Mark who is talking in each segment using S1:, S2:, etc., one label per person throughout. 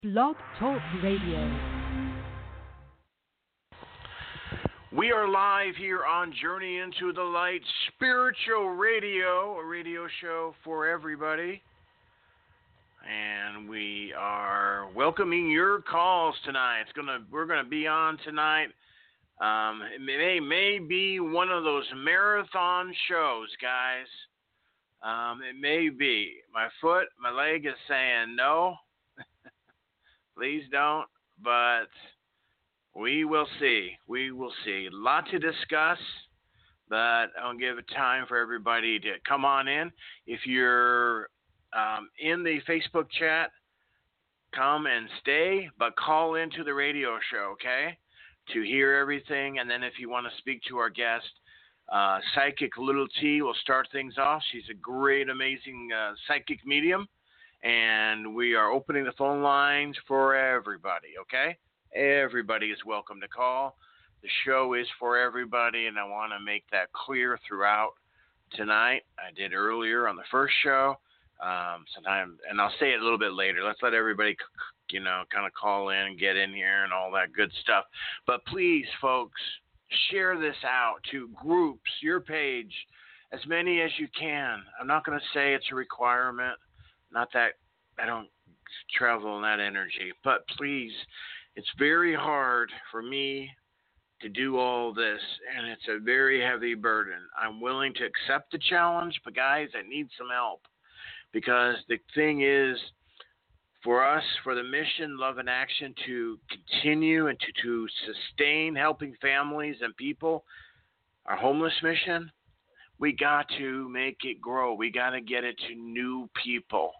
S1: Blog Talk Radio.
S2: We are live here on Journey into the Light Spiritual Radio, a radio show for everybody. And we are welcoming your calls tonight. We're gonna be on tonight. It may be one of those marathon shows, guys. It may be. My leg is saying no. Please don't. But we will see. We will see. A lot to discuss, but I'll give it time for everybody to come on in. If you're in the Facebook chat, come and stay, but call into the radio show, okay, to hear everything. And then if you want to speak to our guest, Psychic Little T will start things off. She's a great, amazing psychic medium, and we are opening the phone lines for everybody, okay? Everybody is welcome to call. The show is for everybody, and I want to make that clear throughout tonight. I did earlier on the first show. Sometime, and I'll say it a little bit later. Let's let everybody, kind of call in and get in here and all that good stuff. But please, folks, share this out to groups, your page, as many as you can. I'm not going to say it's a requirement. Not that I don't travel in that energy, but please, it's very hard for me to do all this, and it's a very heavy burden. I'm willing to accept the challenge, but guys, I need some help. Because the thing is, for us, for the mission, Love and Action, to continue and to sustain helping families and people, our homeless mission, we got to make it grow. We got to get it to new people.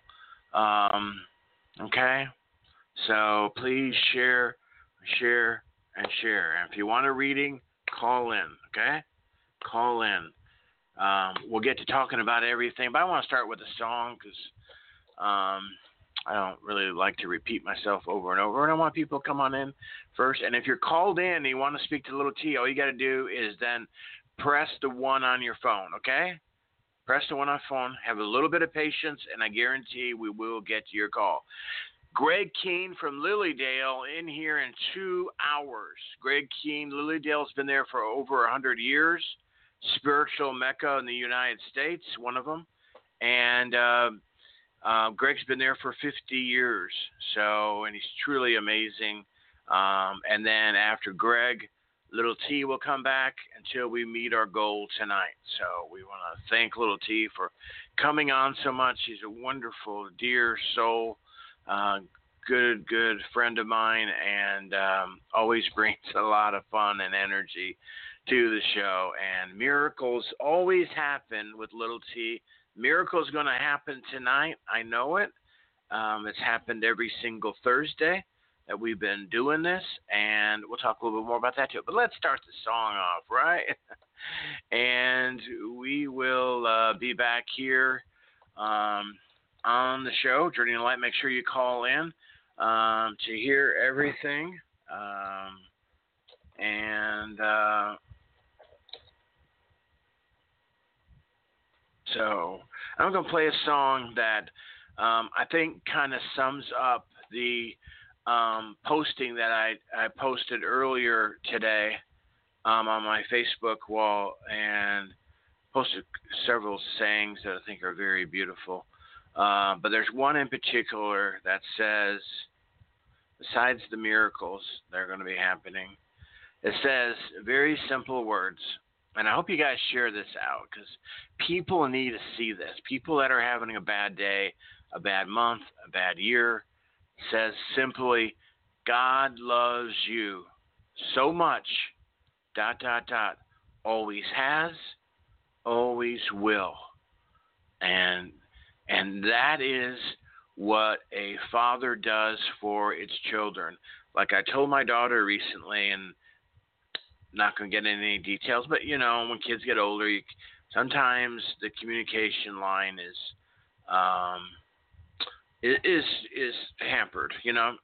S2: Okay? So please share, and share. And if you want a reading, call in, okay? Call in. We'll get to talking about everything, but I want to start with a song because I don't really like to repeat myself over and over, and I want people to come on in first. And if you're called in and you want to speak to Little T, all you got to do is then press the 1 on your phone, okay? Press the 1 on your phone, have a little bit of patience, and I guarantee we will get to your call. Greg Keene from Lilydale in here in 2 hours. Greg Keene, Lilydale's been there for over 100 years. Spiritual Mecca in the United States, one of them. And Greg's been there for 50 years. And he's truly amazing. And then after Greg, Little T will come back until we meet our goal tonight. So we want to thank Little T for coming on so much. She's a wonderful, dear soul. Good friend of mine, and always brings a lot of fun and energy to the show. And miracles always happen with Little T. Miracles going to happen tonight. I know it. It's happened every single Thursday that we've been doing this, and we'll talk a little bit more about that too. But let's start the song off, right? And we will be back here on the show, Journey in Light. Make sure you call in to hear everything. So I'm going to play a song that I think kind of sums up the posting that I posted earlier today on my Facebook wall, and posted several sayings that I think are very beautiful. But there's one in particular that says, besides the miracles that are going to be happening, it says very simple words. And I hope you guys share this out because people need to see this. People that are having a bad day, a bad month, a bad year, says simply, God loves you so much, ... always has, always will. And that is what a father does for its children. Like I told my daughter recently, and not going to get into any details, but when kids get older, sometimes the communication line is hampered,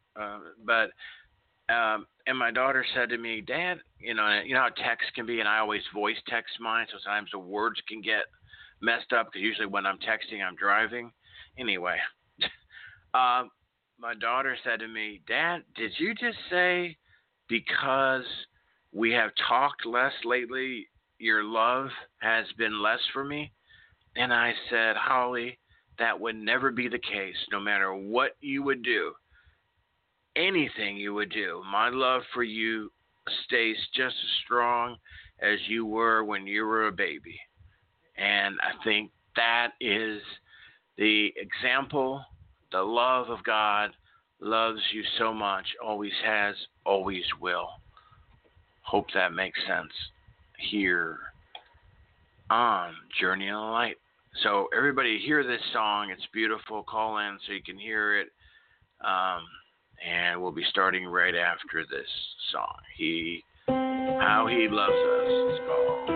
S2: and my daughter said to me, Dad, you know how text can be, and I always voice text mine, so sometimes the words can get messed up because usually when I'm texting, I'm driving. Anyway, my daughter said to me, "Dad, did you just say because we have talked less lately, your love has been less for me?" And I said, "Holly, that would never be the case. No matter what you would do, anything you would do, my love for you stays just as strong as you were when you were a baby." And I think that is the example. The love of God loves you so much, always has, always will. Hope that makes sense here on Journey in the Light. So everybody hear this song. It's beautiful. Call in so you can hear it. And we'll be starting right after this song. How He Loves Us, it's called.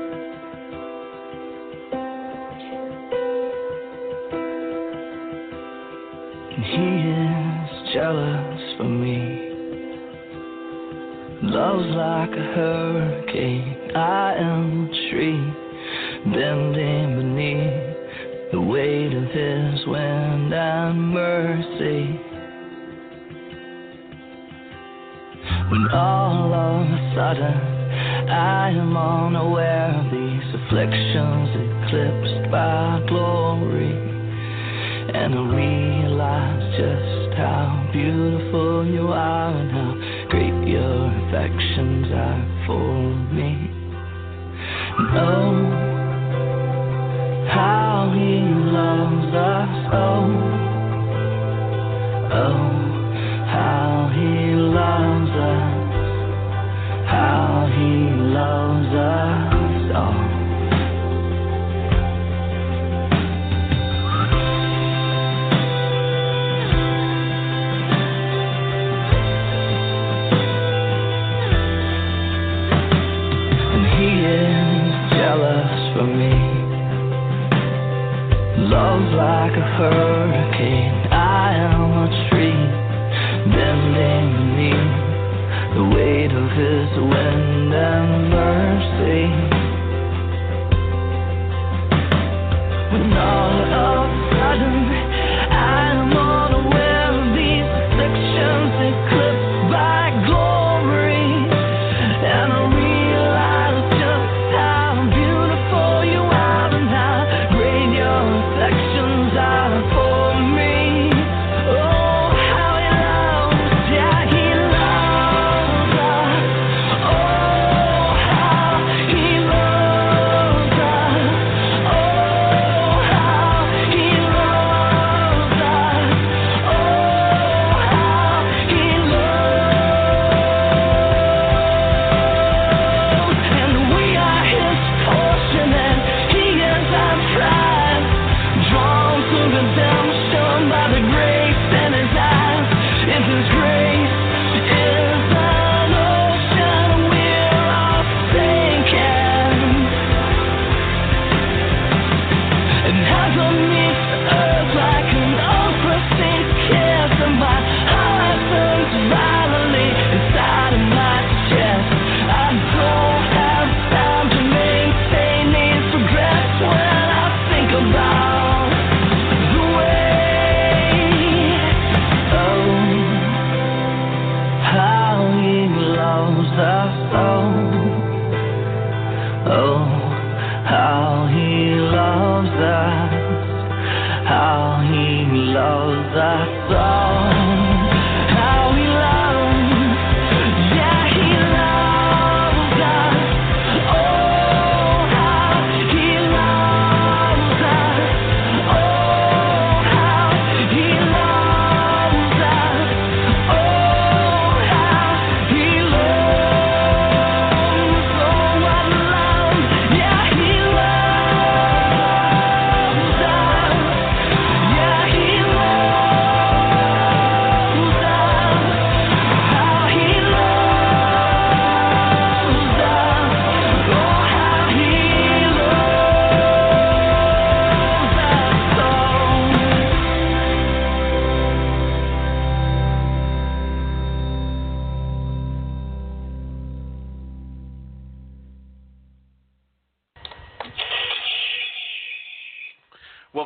S3: He is jealous for me. Love's like a hurricane. I am a tree bending beneath the weight of His wind and mercy. When all of a sudden I am unaware of these afflictions eclipsed by glory, and I realize just how beautiful you are and how great your affections are for me. And oh, how He loves us, oh, how He loves us, how He loves us all. For me, love's like a hurricane. I am a tree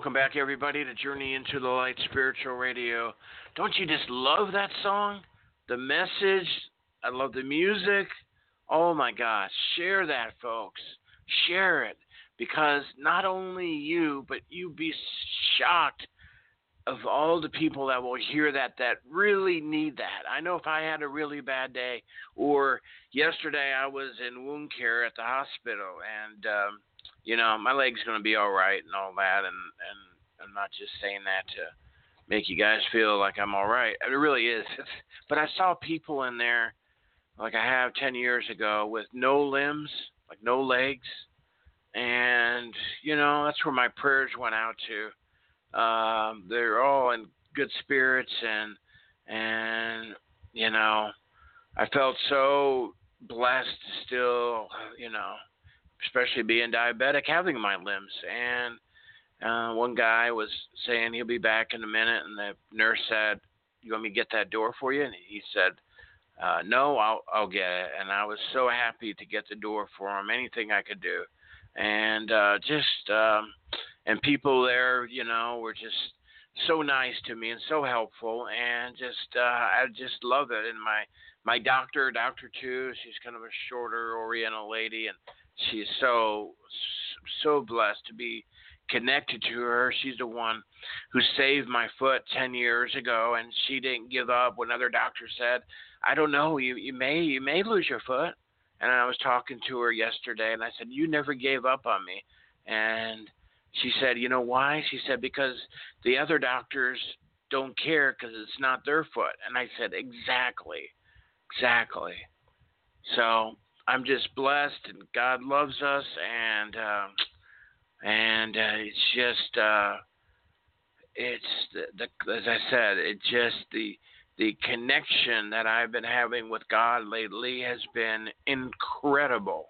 S2: welcome back, everybody, to Journey into the Light Spiritual Radio. Don't you just love that song? The message. I love the music. Oh, my gosh. Share that, folks. Share it. Because not only you, but you'd be shocked of all the people that will hear that really need that. I know if I had a really bad day, or yesterday I was in wound care at the hospital, and my leg's going to be all right and all that, and I'm not just saying that to make you guys feel like I'm all right. It really is. But I saw people in there like I have 10 years ago with no limbs, like no legs, and, that's where my prayers went out to. They're all in good spirits, and I felt so blessed still, especially being diabetic, having my limbs. And one guy was saying he'll be back in a minute, and the nurse said, "You want me to get that door for you?" And he said, "No, I'll get it." And I was so happy to get the door for him, anything I could do. And and people there, were just so nice to me and so helpful, and I just love it. And my doctor too, she's kind of a shorter Oriental lady, and she's so blessed to be connected to her. She's the one who saved my foot 10 years ago, and she didn't give up when other doctors said, "I don't know, you may lose your foot." And I was talking to her yesterday, and I said, "You never gave up on me." And she said, "You know why?" She said, "Because the other doctors don't care because it's not their foot." And I said, exactly. So I'm just blessed, and God loves us, and it's just, as I said, it's just the connection that I've been having with God lately has been incredible.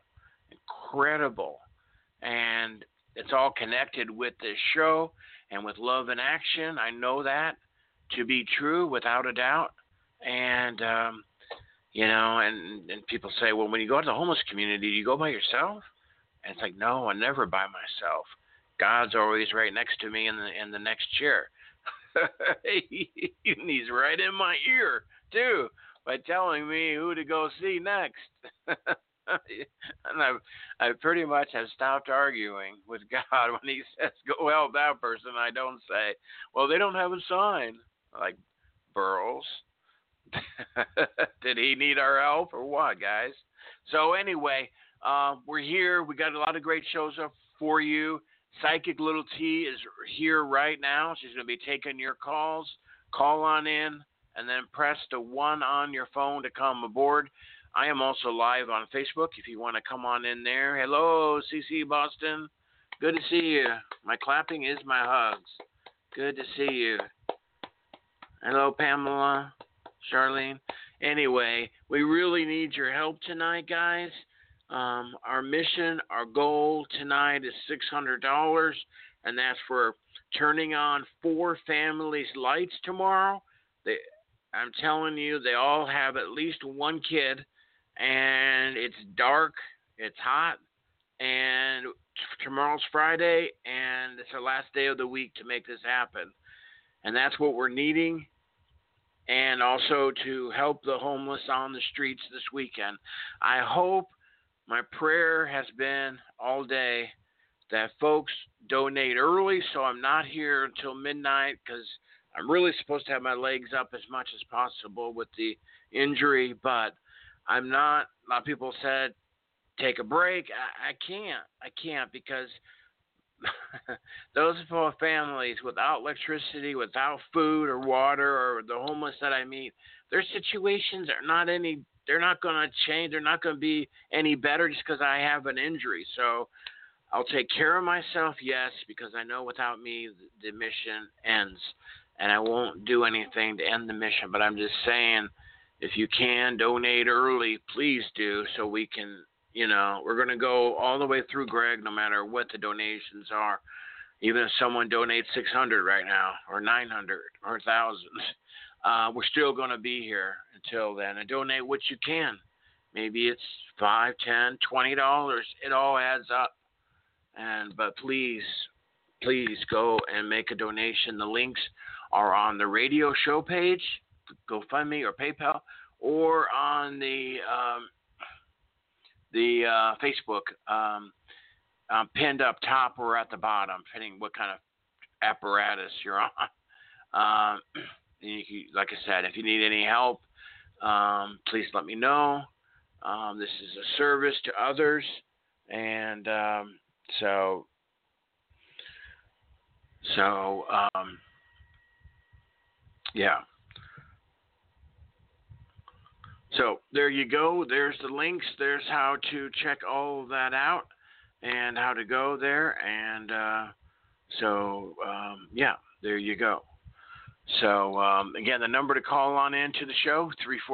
S2: And it's all connected with this show and with Love in Action. I know that to be true without a doubt. And, and people say, well, when you go to the homeless community, do you go by yourself? And it's like, no, I'm never by myself. God's always right next to me in the next chair. He's right in my ear, too, by telling me who to go see next. And I pretty much have stopped arguing with God when he says, go help that person. I don't say, well, they don't have a sign. Like, Burroughs. Did he need our help or what, guys? So anyway, we're here. We got a lot of great shows up for you. Psychic Little T is here right now. She's going to be taking your calls. Call on in, and then press the 1 on your phone to come aboard. I am also live on Facebook if you want to come on in there. Hello, CC Boston. Good to see you. My clapping is my hugs. Good to see you. Hello, Pamela, Charlene. Anyway, we really need your help tonight, guys. Our mission, our goal tonight is $600, and that's for turning on 4 families' lights tomorrow. I'm telling you, they all have at least one kid, and it's dark, it's hot, and tomorrow's Friday, and it's the last day of the week to make this happen. And that's what we're needing, and also to help the homeless on the streets this weekend. I hope, my prayer has been all day that folks donate early so I'm not here until midnight, because I'm really supposed to have my legs up as much as possible with the injury, but I'm not. A lot of people said, take a break. I can't because those poor families without electricity, without food or water, or the homeless that I meet, their situations are not any, they're not going to change. They're not going to be any better just because I have an injury. So I'll take care of myself, yes, because I know without me, the mission ends. And I won't do anything to end the mission. But I'm just saying, if you can donate early, please do, so we can, we're going to go all the way through, Greg, no matter what the donations are. Even if someone donates $600 right now, or $900, or $1,000, we're still going to be here until then. And donate what you can. Maybe it's $5, $10, $20. It all adds up. But please please go and make a donation. The links are on the radio show page, GoFundMe or PayPal, or on the Facebook, pinned up top or at the bottom, depending what kind of apparatus you're on. Like I said, if you need any help, please let me know. This is a service to others, and yeah. So there you go. There's the links. There's how to check all of that out and how to go there. And there you go. So, again, the number to call on into the show,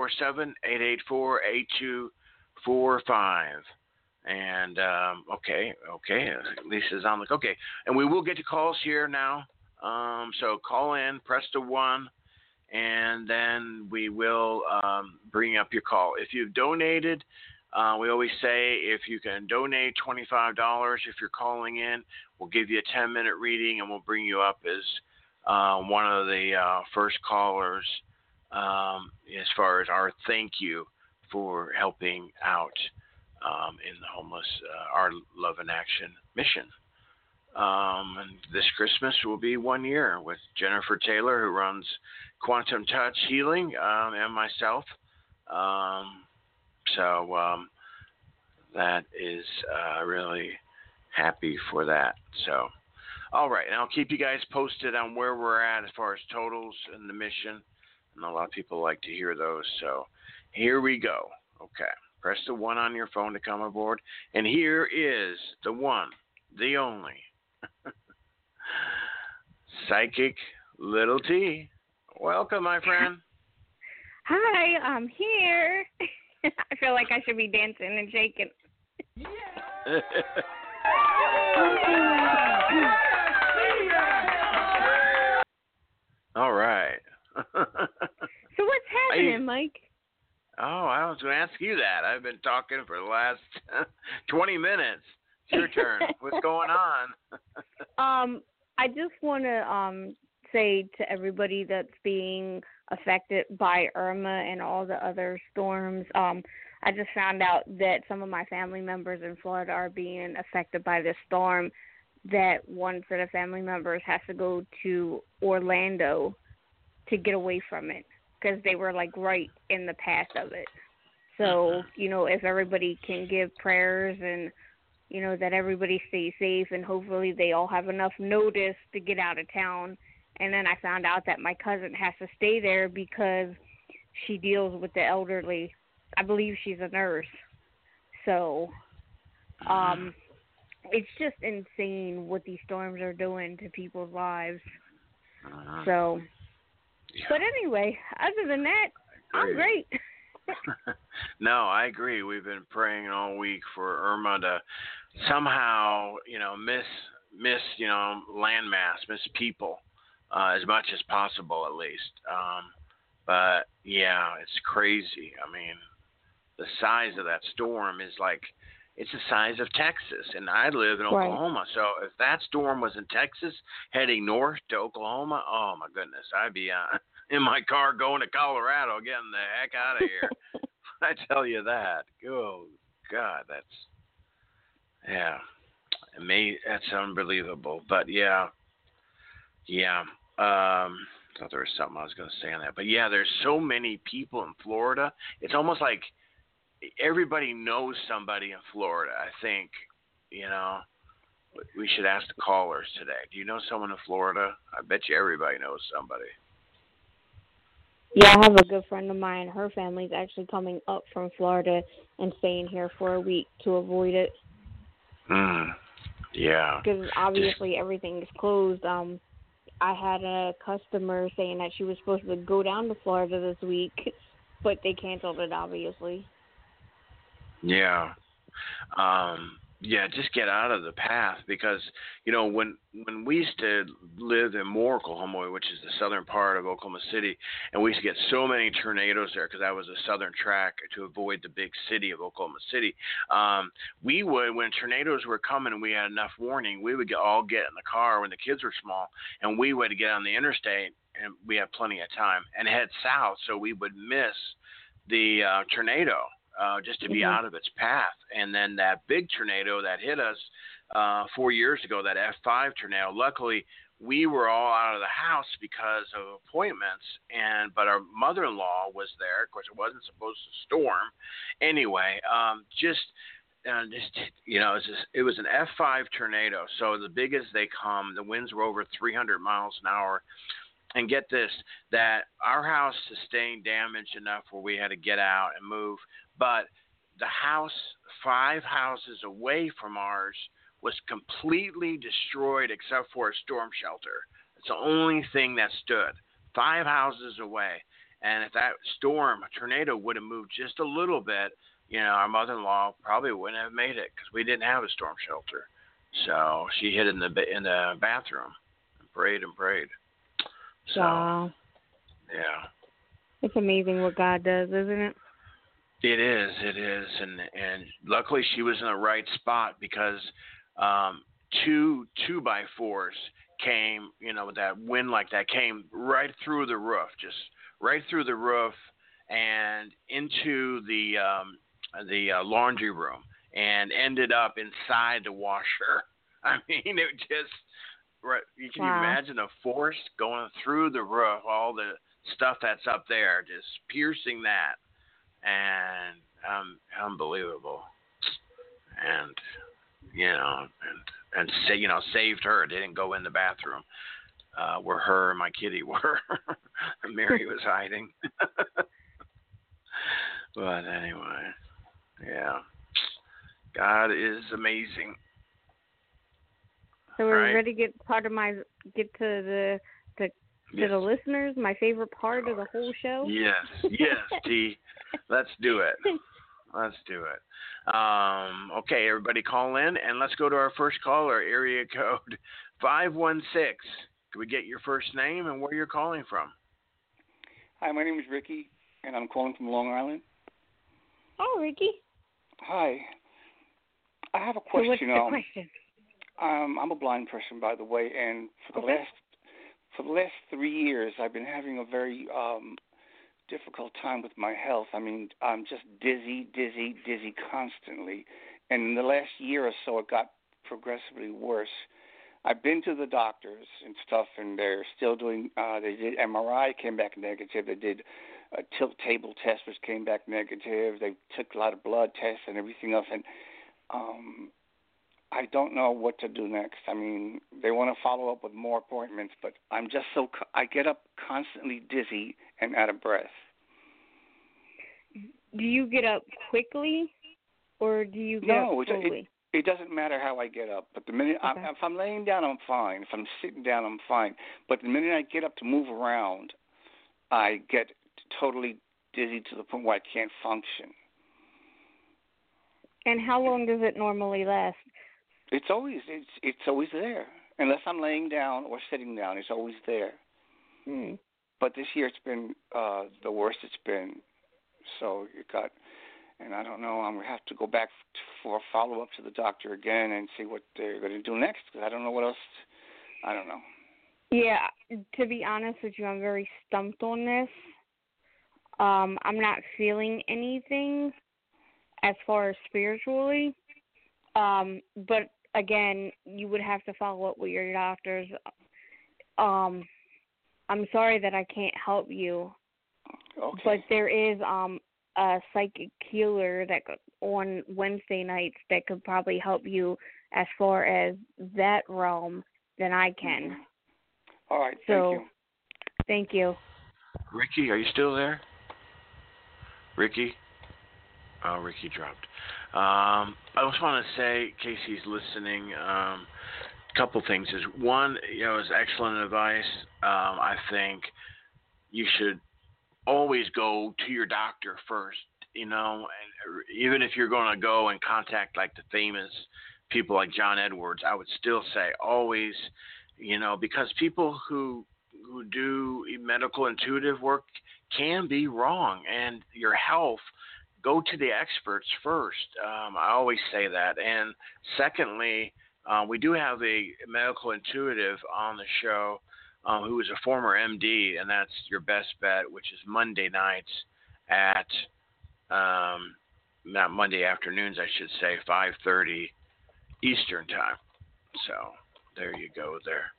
S2: 347-884-8245. And, okay. Lisa's on the, okay. And we will get to calls here now. So call in, press the 1, and then we will bring up your call. If you've donated, we always say if you can donate $25 if you're calling in, we'll give you a 10-minute reading and we'll bring you up as one of the first callers as far as our thank you for helping out in the homeless, our Love in Action mission. And this Christmas will be 1 year with Jennifer Taylor, who runs Quantum Touch Healing, and myself. That is really happy for that. So, all right, and I'll keep you guys posted on where we're at as far as totals and the mission. And a lot of people like to hear those. So here we go. Okay, press the 1 on your phone to come aboard. And here is the one, the only, Psychic Little T. Welcome, my friend.
S4: Hi, I'm here. I feel like I should be dancing and shaking.
S2: All right.
S4: So what's happening, Mike?
S2: Oh, I was going to ask you that. I've been talking for the last 20 minutes. It's your turn. What's going on?
S4: I just want to say to everybody that's being affected by Irma and all the other storms, I just found out that some of my family members in Florida are being affected by this storm, that one set of family members has to go to Orlando to get away from it because they were like right in the path of it. So, if everybody can give prayers and, that everybody stays safe and hopefully they all have enough notice to get out of town. And then I found out that my cousin has to stay there because she deals with the elderly. I believe she's a nurse. So, it's just insane what these storms are doing to people's lives. So, but anyway, other than that, I'm great.
S2: No, I agree. We've been praying all week for Irma to somehow, miss landmass, miss people as much as possible, at least. But yeah, it's crazy. I mean, the size of that storm is like, it's the size of Texas, and I live in Oklahoma. Right. So if that storm was in Texas, heading north to Oklahoma, oh my goodness, I'd be in my car going to Colorado, getting the heck out of here. I tell you that. Oh God, that's unbelievable. But yeah. Thought there was something I was going to say on that. But yeah, there's so many people in Florida. It's almost like everybody knows somebody in Florida. I think, we should ask the callers today. Do you know someone in Florida? I bet you everybody knows somebody.
S4: Yeah, I have a good friend of mine. Her family's actually coming up from Florida and staying here for a week to avoid it.
S2: Yeah.
S4: Because obviously everything is closed. I had a customer saying that she was supposed to go down to Florida this week, but they canceled it, obviously.
S2: Yeah. Yeah, just get out of the path because when we used to live in Moore, Oklahoma, which is the southern part of Oklahoma City, and we used to get so many tornadoes there because that was a southern track to avoid the big city of Oklahoma City. We would, when tornadoes were coming and we had enough warning, we would all get in the car when the kids were small, and we would get on the interstate, and we had plenty of time, and head south so we would miss the tornado. Just to be out of its path. And then that big tornado that hit us 4 years ago, that F5 tornado, luckily we were all out of the house because of appointments, but our mother-in-law was there. Of course, it wasn't supposed to storm. Anyway, it was an F5 tornado, so the biggest they come. The winds were over 300 miles an hour. And get this, that our house sustained damage enough where we had to get out and move. But the house 5 houses away from ours was completely destroyed except for a storm shelter. It's the only thing that stood 5 houses away. And if that tornado would have moved just a little bit, our mother-in-law probably wouldn't have made it because we didn't have a storm shelter. So she hid in the bathroom and prayed and prayed. So,
S4: wow.
S2: Yeah.
S4: It's amazing what God does, isn't it?
S2: It is, and luckily she was in the right spot because 2 2x4s came, with that wind like that, came right through the roof, just right through the roof and into the laundry room and ended up inside the washer. I mean, it just, you can imagine a force going through the roof, all the stuff that's up there, just piercing that. And unbelievable, and saved her. They didn't go in the bathroom where her and my kitty were. Mary was hiding. But anyway, yeah, God is amazing.
S4: So we're ready to get to the listeners, my favorite part of the whole show.
S2: Yes, T. Let's do it. Okay, everybody call in, and let's go to our first caller, area code 516. Can we get your first name and where you're calling from?
S5: Hi, my name is Ricky, and I'm calling from Long Island.
S4: Oh, Ricky.
S5: Hi. I have a question.
S4: So what's the question?
S5: I'm a blind person, by the way, and for the last 3 years, I've been having a very difficult time with my health. I mean, I'm just dizzy constantly. And in the last year or so, it got progressively worse. I've been to the doctors and stuff, and they're still doing, they did MRI, came back negative. They did a tilt table test, which came back negative. They took a lot of blood tests and everything else. And I don't know what to do next. I mean, they want to follow up with more appointments, but I'm just I get up constantly dizzy and out of breath.
S4: Do you get up quickly, or do you get up slowly?
S5: It doesn't matter how I get up. But the minute if I'm laying down, I'm fine. If I'm sitting down, I'm fine. But the minute I get up to move around, I get totally dizzy to the point where I can't function.
S4: And how long does it normally last?
S5: It's always there. Unless I'm laying down or sitting down, it's always there. But this year it's been the worst it's been. So and I don't know, I'm going to have to go back for a follow-up to the doctor again and see what they're going to do next, because I don't know what else. I don't know.
S4: Yeah, to be honest with you, I'm very stumped on this. I'm not feeling anything as far as spiritually. But again, you would have to follow up with your doctors. I'm sorry that I can't help you.
S5: Okay.
S4: But there is a psychic healer that on Wednesday nights that could probably help you as far as that realm than I can.
S5: All right.
S4: Thank you.
S2: Ricky, are you still there? Ricky? Oh, Ricky dropped. I just want to say, in case he's listening, a couple things. Is one, it's excellent advice. I think you should always go to your doctor first, and even if you're going to go and contact like the famous people like John Edwards, I would still say always, because people who do medical intuitive work can be wrong, and your health, go to the experts first. I always say that. And secondly, we do have a medical intuitive on the show who is a former MD, and that's Your Best Bet, which is Monday nights at, not Monday afternoons, I should say, 5:30 Eastern time. So there you go there.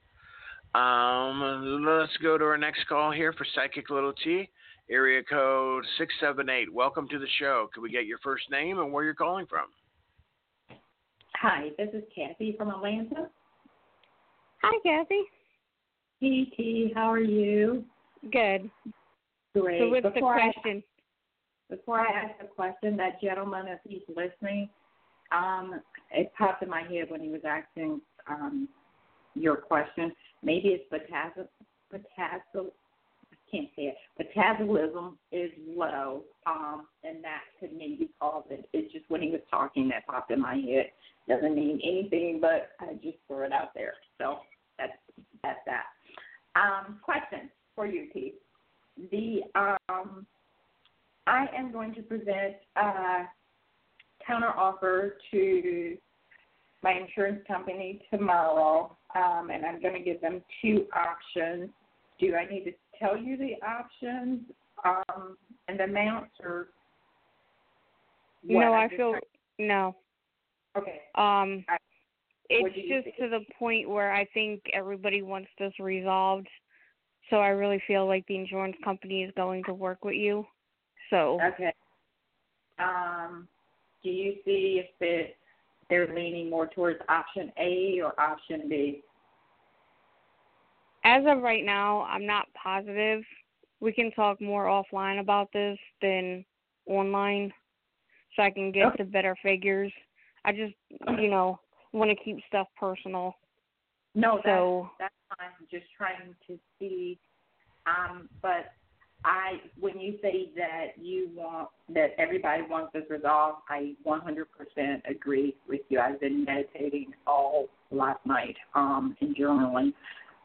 S2: Let's go to our next call here for Psychic Little T, area code 678. Welcome to the show. Can we get your first name and where you're calling from?
S6: Hi, this is Kathy from Atlanta.
S4: Hi, Kathy.
S6: Hey, T, how are you?
S4: Good.
S6: Great.
S4: So what's the question?
S6: Before I ask the question, that gentleman, if he's listening, it popped in my head when he was asking your question. Maybe it's metabolism is low, and that could maybe cause it. It's just when he was talking that popped in my head. Doesn't mean anything, but I just threw it out there. So that's that. Question for you, T. I am going to present a counter offer to my insurance company tomorrow, and I'm going to give them 2 options. Do I need to tell you the options and the amounts, or what?
S4: No.
S6: Okay.
S4: It's just to the point where I think everybody wants this resolved. So I really feel like the insurance company is going to work with you. So.
S6: Okay. Do you see if they're leaning more towards option A or option B?
S4: As of right now, I'm not positive. We can talk more offline about this than online, so I can get to better figures. I just, want to keep stuff personal.
S6: No, that's fine. I'm just trying to see. But when you say that everybody wants this resolved, I 100% agree with you. I've been meditating all last night and journaling.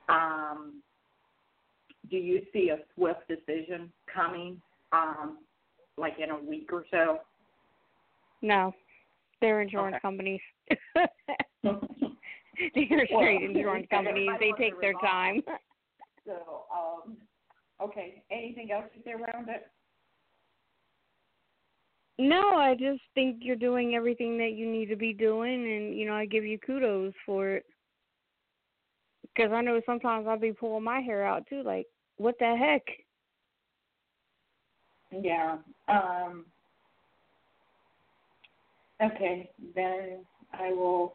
S6: Do you see a swift decision coming, like in a week or so?
S4: No, they're insurance companies. They're straight insurance companies. They take their time.
S6: So, okay. Anything else to say around it?
S4: No, I just think you're doing everything that you need to be doing, and, I give you kudos for it. Because I know sometimes I'll be pulling my hair out, too, like, what the heck?
S6: Yeah. Okay, then I will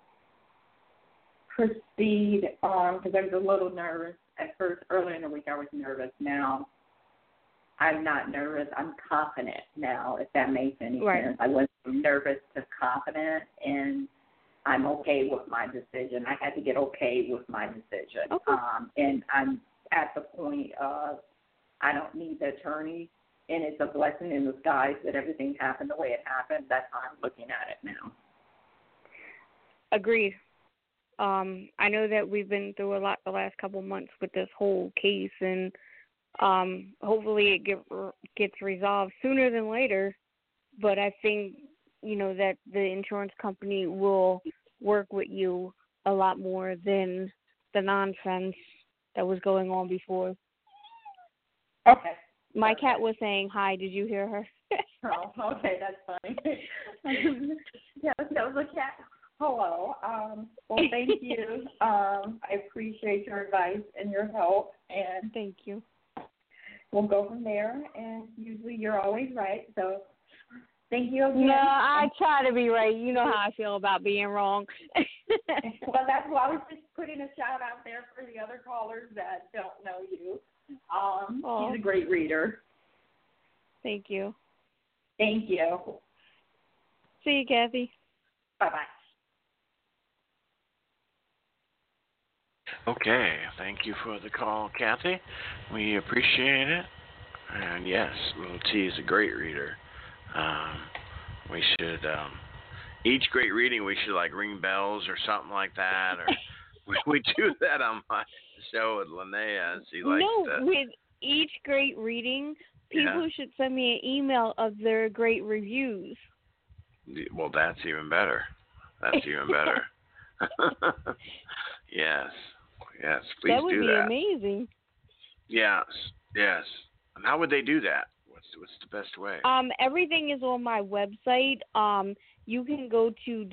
S6: proceed because I was a little nervous. At first, earlier in the week, I was nervous. Now, I'm not nervous. I'm confident now, if that makes any sense. I went from nervous to confident, and I'm okay with my decision. I had to get okay with my decision.
S4: Okay.
S6: And I'm at the point of I don't need the attorney, and it's a blessing in disguise that everything happened the way it happened. That's how I'm looking at it now.
S4: Agreed. I know that we've been through a lot the last couple of months with this whole case, and hopefully it gets resolved sooner than later. But I think, that the insurance company will work with you a lot more than the nonsense that was going on before.
S6: Okay.
S4: My cat was saying hi. Did you hear her?
S6: Oh, okay, that's funny. Yes, that was a cat. Hello. Well, thank you. I appreciate your advice and your help. And
S4: thank you.
S6: We'll go from there. And usually you're always right. So thank you again.
S4: No, I try to be right. You know how I feel about being wrong.
S6: Well, that's why I was just putting a shout out there for the other callers that don't know you. She's a great reader.
S4: Thank you.
S6: Thank you.
S4: See you, Kathy.
S6: Bye-bye.
S2: Okay, thank you for the call, Kathy. We appreciate it. And yes, Little T is a great reader. We should Each great reading, we should like ring bells or something like that, or we do that on my show with Linnea. She likes to.
S4: With each great reading, people should send me an email of their great reviews.
S2: Well, that's even better. That's even better. Yes, please do that.
S4: That would be amazing.
S2: Yes. And how would they do that? What's the best way?
S4: Everything is on my website. You can go to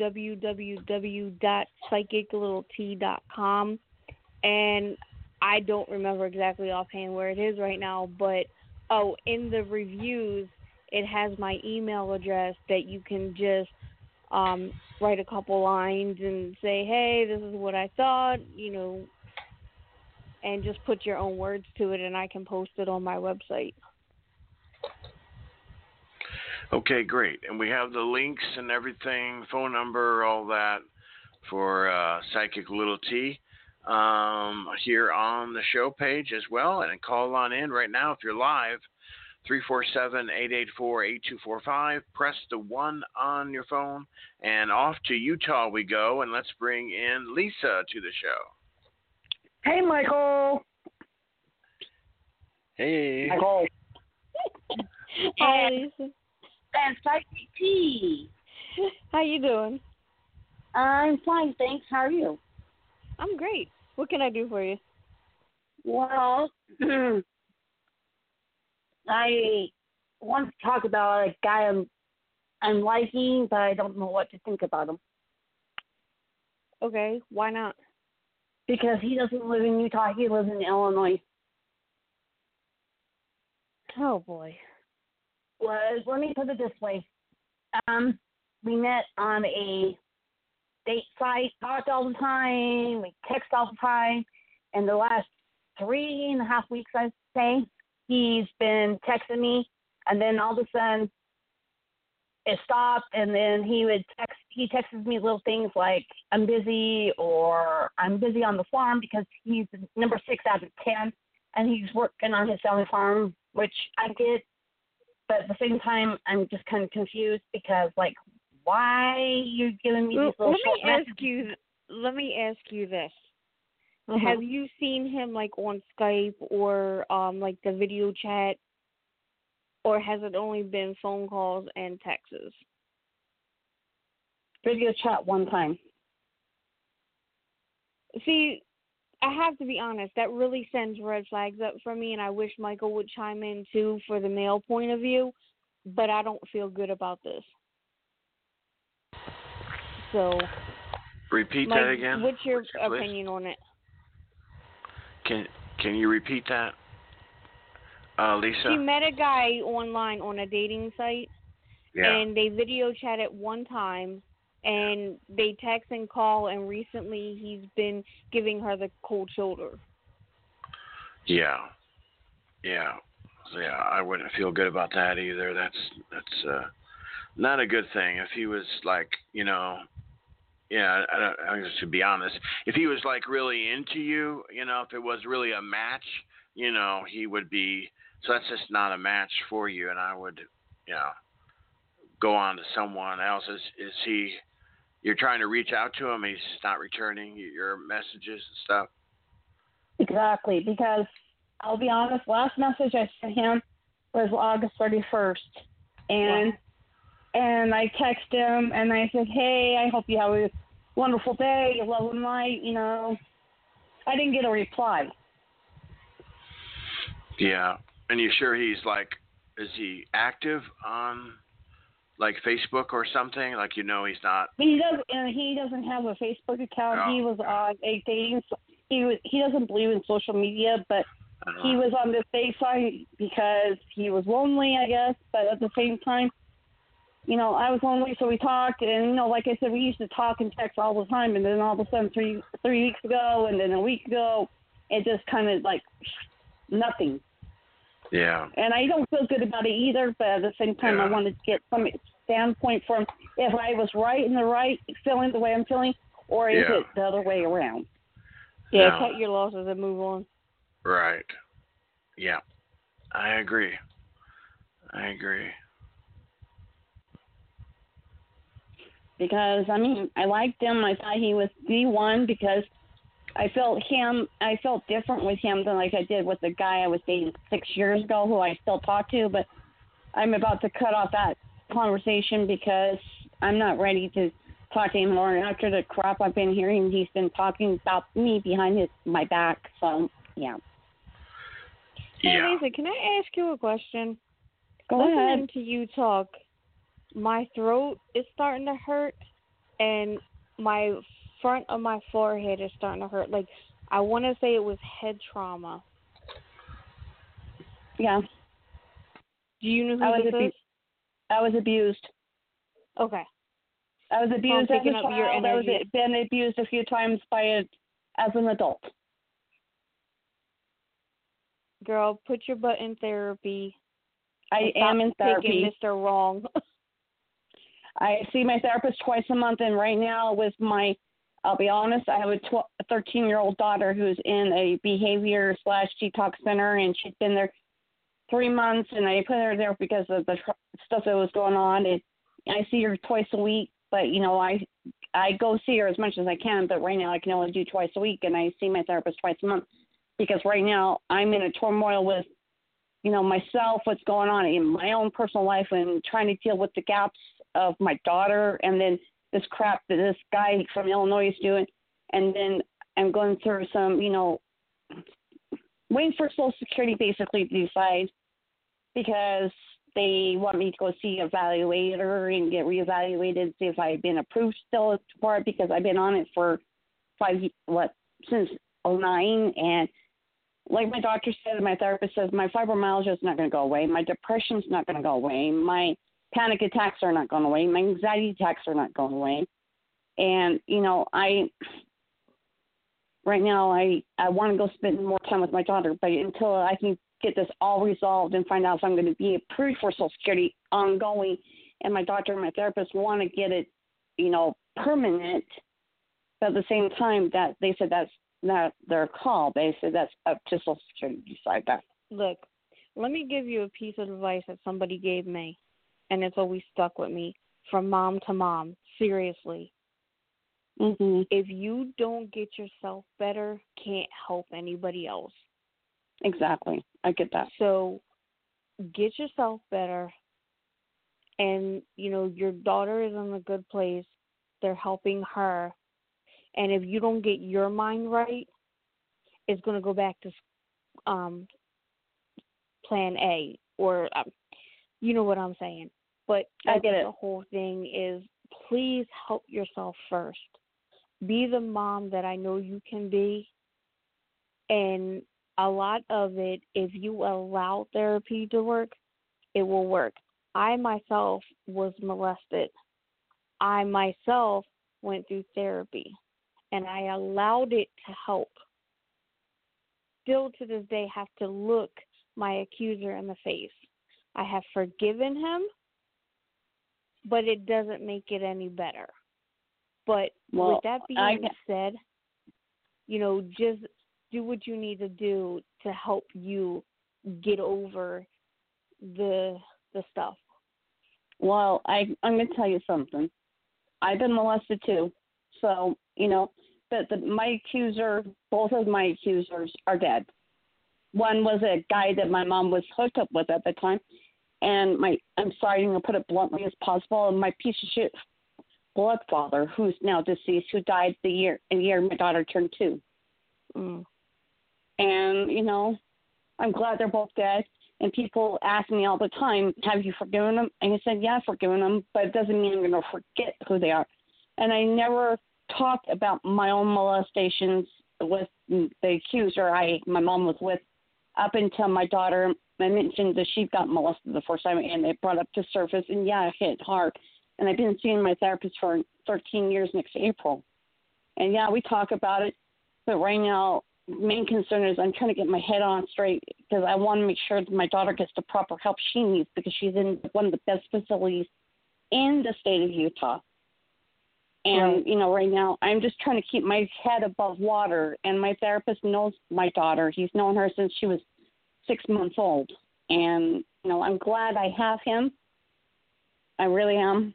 S4: www.psychiclittlet.com, and I don't remember exactly offhand where it is right now, but in the reviews, it has my email address that you can just write a couple lines and say, hey, this is what I thought, and just put your own words to it, and I can post it on my website.
S2: Okay, great. And we have the links and everything, phone number, all that for Psychic Little T here on the show page as well. And call on in right now if you're live, 347-884-8245. Press the 1 on your phone, and off to Utah we go. And let's bring in Lisa to the show.
S7: Hey, Michael.
S2: Hey.
S7: Michael.
S4: Hi, Lisa.
S7: And Psychic T.
S4: How you doing?
S7: I'm fine, thanks. How are you?
S4: I'm great. What can I do for you?
S7: Well, I want to talk about a guy I'm liking, but I don't know what to think about him.
S4: Okay, why not?
S7: Because he doesn't live in Utah. He lives in Illinois.
S4: Oh, boy.
S7: Let me put it this way. We met on a date site, talked all the time, we text all the time, and the last 3.5 weeks, I'd say, he's been texting me, and then all of a sudden, it stopped, and then he texts me little things like, I'm busy, or I'm busy on the farm, because he's number 6 out of 10, and he's working on his family farm, which I get. But at the same time, I'm just kind of confused because, like, why are you giving me these little short messages?
S4: Let me ask you this.
S7: Mm-hmm.
S4: Have you seen him, like, on Skype or, like, the video chat? Or has it only been phone calls and texts?
S7: Video chat one time.
S4: See, I have to be honest, that really sends red flags up for me, and I wish Michael would chime in, too, for the male point of view, but I don't feel good about this. So,
S2: repeat
S4: Mike,
S2: that again?
S4: What's your opinion on it?
S2: Can you repeat that, Lisa?
S4: She met a guy online on a dating site, and they video chat at one time, and they text and call, and recently he's been giving her the cold shoulder.
S2: Yeah, I wouldn't feel good about that either. That's not a good thing. If he was like, I should be honest. If he was like really into you, if it was really a match, he would be. So that's just not a match for you, and I would, go on to someone else. Is he? You're trying to reach out to him, he's not returning your messages and stuff?
S7: Exactly, because I'll be honest, last message I sent him was August 31st. And I texted him, and I said, hey, I hope you have a wonderful day, a lovely night, I didn't get a reply.
S2: Yeah. And you sure he's like, is he active on like Facebook or something? Like, he's not.
S7: He doesn't have a Facebook account.
S2: Oh.
S7: He was on a dating. He doesn't believe in social media, but he was on this date site because he was lonely, I guess. But at the same time, I was lonely, so we talked, and like I said, we used to talk and text all the time. And then all of a sudden, three weeks ago, and then a week ago, it just kind of like nothing.
S2: Yeah.
S7: And I don't feel good about it either, but at the same time, I wanted to get some standpoint from if I was right in the right feeling the way I'm feeling, or is it the other way around?
S4: Yeah, cut your losses and move on.
S2: Right. Yeah. I agree.
S7: because, I mean, I liked him. I thought he was the one because I felt different with him than like I did with the guy I was dating 6 years ago who I still talk to, but I'm about to cut off that conversation because I'm not ready to talk to him more. And after the crap I've been hearing, he's been talking about me behind my back. So, yeah.
S4: Hey, Lisa, can I ask you a question?
S7: Go ahead.
S4: Listening to you talk, my throat is starting to hurt, and my front of my forehead is starting to hurt. Like, I want to say it was head trauma.
S7: Yeah.
S4: Do you know who this is?
S7: I was abused.
S4: Okay.
S7: I was abused as a child. I was been abused a few times as an adult.
S4: Girl, put your butt in therapy.
S7: I am in therapy.
S4: Taking Mr. Wrong.
S7: I see my therapist twice a month, and right now I'll be honest, I have a 13-year-old daughter who's in a behavior/detox center, and she's been there 3 months, and I put her there because of the stuff that was going on. And I see her twice a week, but, you know, I go see her as much as I can, but right now I can only do twice a week, and I see my therapist twice a month because right now I'm in a turmoil with, you know, myself, what's going on in my own personal life and trying to deal with the gaps of my daughter and then this crap that this guy from Illinois is doing. And then I'm going through some, you know, waiting for Social Security basically to decide because they want me to go see an evaluator and get reevaluated, see if I've been approved still for it because I've been on it for since 2009. And like my doctor said, my therapist says, my fibromyalgia is not going to go away. My depression's not going to go away. My panic attacks are not going away. My anxiety attacks are not going away. And, you know, right now I want to go spend more time with my daughter, but until I can get this all resolved and find out if I'm going to be approved for Social Security ongoing, and my doctor and my therapist want to get it, you know, permanent, but at the same time that they said that's not their call. They said that's up to Social Security to decide that.
S4: Look, let me give you a piece of advice that somebody gave me, and it's always stuck with me from mom to mom. Seriously.
S7: Mm-hmm.
S4: If you don't get yourself better, can't help anybody else.
S7: Exactly. I get that.
S4: So get yourself better. And, you know, your daughter is in a good place. They're helping her. And if you don't get your mind right, it's going to go back to plan A or you know what I'm saying. But
S7: I get it.
S4: The whole thing is please help yourself first. Be the mom that I know you can be. And a lot of it, if you allow therapy to work, it will work. I myself was molested. I myself went through therapy, and I allowed it to help. Still to this day have to look my accuser in the face. I have forgiven him, but it doesn't make it any better. But with that being said, you know, just do what you need to do to help you get over the stuff.
S7: Well, I'm going to tell you something. I've been molested too. So, you know, my accuser, both of my accusers are dead. One was a guy that my mom was hooked up with at the time. And I'm sorry, I'm going to put it bluntly as possible, my piece of shit blood father, who's now deceased, who died the year my daughter turned 2.
S4: Mm.
S7: And, you know, I'm glad they're both dead. And people ask me all the time, have you forgiven them? And I said, yeah, I've forgiven them, but it doesn't mean I'm going to forget who they are. And I never talked about my own molestations with the accuser my mom was with up until my daughter. I mentioned that she got molested the first time, and it brought up to surface. And, yeah, it hit hard. And I've been seeing my therapist for 13 years next April. And, yeah, we talk about it. But right now, main concern is I'm trying to get my head on straight because I want to make sure that my daughter gets the proper help she needs because she's in one of the best facilities in the state of Utah. And, you know, right now I'm just trying to keep my head above water. And my therapist knows my daughter. He's known her since she was 6 months old. And, you know, I'm glad I have him. I really am.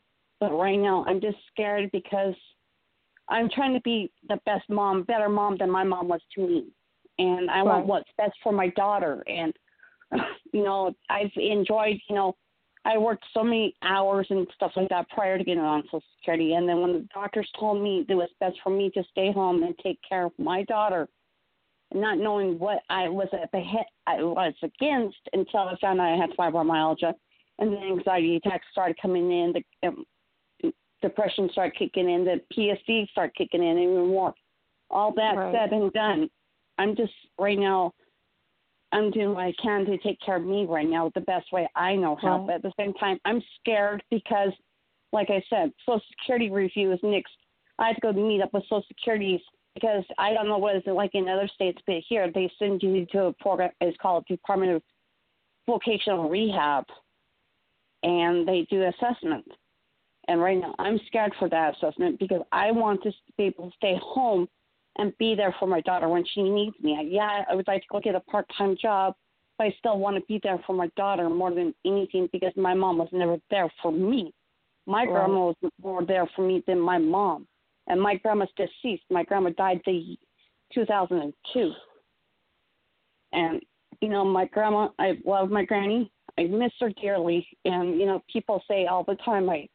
S7: But right now, I'm just scared because I'm trying to be the best mom, better mom than my mom was to me. And I want what's best for my daughter. And, I've enjoyed, I worked so many hours and stuff like that prior to getting on Social Security. And then when the doctors told me it was best for me to stay home and take care of my daughter, not knowing what I was against until I found out I had fibromyalgia, and the anxiety attacks started coming in, the depression started kicking in, the PTSD started kicking in even more. All that said and done, I'm just right now, I'm doing what I can to take care of me right now the best way I know how. But at the same time, I'm scared because, like I said, Social Security review is next. I have to go meet up with Social Security's because I don't know what it's like in other states, but here they send you to a program. It's called Department of Vocational Rehab, and they do assessment. And right now, I'm scared for that assessment because I want to be able to stay home and be there for my daughter when she needs me. I would like to go get a part-time job, but I still want to be there for my daughter more than anything because my mom was never there for me. My grandma was more there for me than my mom. And my grandma's deceased. My grandma died in 2002. And, my grandma, I love my granny. I miss her dearly. And, people say all the time, I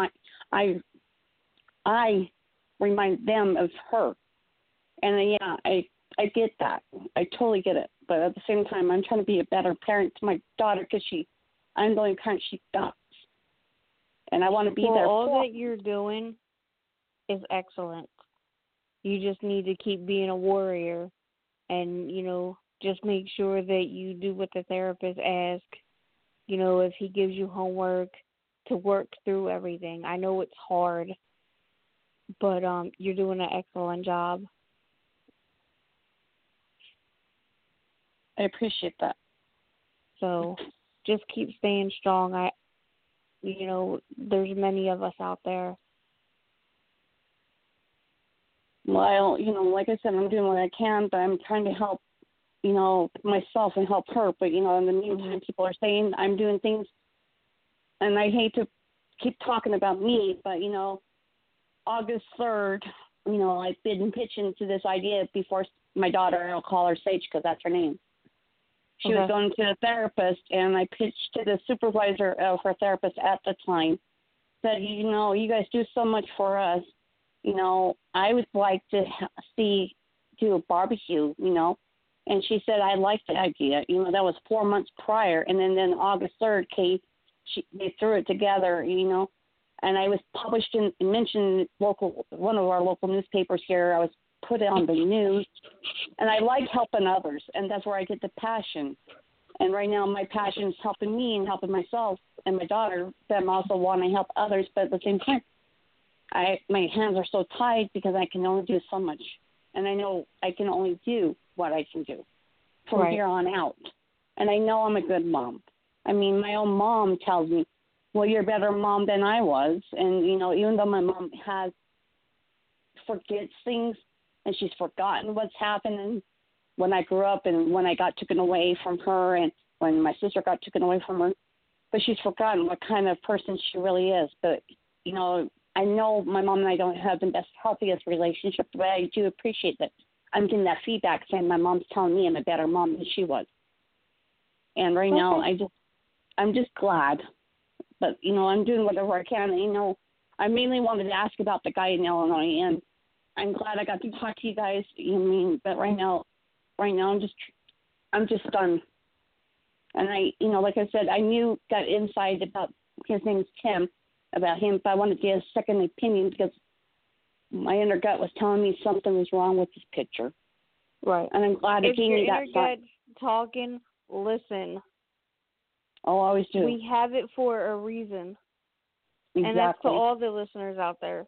S7: remind them of her. And, I get that. I totally get it. But at the same time, I'm trying to be a better parent to my daughter because I'm the only parent she got. And I want to be there
S4: all
S7: for
S4: that you're doing is excellent. You just need to keep being a warrior and, just make sure that you do what the therapist asks. If he gives you homework, to work through everything. I know it's hard, but you're doing an excellent job.
S7: I appreciate that.
S4: So just keep staying strong. There's many of us out there.
S7: Well, like I said, I'm doing what I can, but I'm trying to help, myself and help her. But, in the meantime, people are saying I'm doing things, and I hate to keep talking about me, but, August 3rd, I've been pitching to this idea before my daughter, I'll call her Sage because that's her name. She was going to a therapist, and I pitched to the supervisor of her therapist at the time, said, you guys do so much for us. I would like to do a barbecue, And she said, I like the idea. That was 4 months prior. And then August 3rd, they threw it together, And I was published mentioned one of our local newspapers here. I was put on the news. And I like helping others. And that's where I get the passion. And right now my passion is helping me and helping myself and my daughter. But I'm also wanting to help others. But at the same time, my hands are so tied because I can only do so much. And I know I can only do what I can do from here on out. And I know I'm a good mom. I mean, my own mom tells me, well, you're a better mom than I was. And, even though my mom forgets things and she's forgotten what's happening when I grew up and when I got taken away from her and when my sister got taken away from her, but she's forgotten what kind of person she really is. But, I know my mom and I don't have the best, healthiest relationship, but I do appreciate that I'm getting that feedback saying my mom's telling me I'm a better mom than she was. And right now, I'm just glad. But, I'm doing whatever I can. I mainly wanted to ask about the guy in Illinois, and I'm glad I got to talk to you guys. But right now, I'm just done. And like I said, I knew that inside about his name's Tim. About him, but I wanted to get a second opinion because my inner gut was telling me something was wrong with this picture. Right. And I'm glad it gave me that.
S4: If your inner gut's talking, listen.
S7: I'll always do.
S4: We have it for a reason.
S7: Exactly.
S4: And that's to all the listeners out there.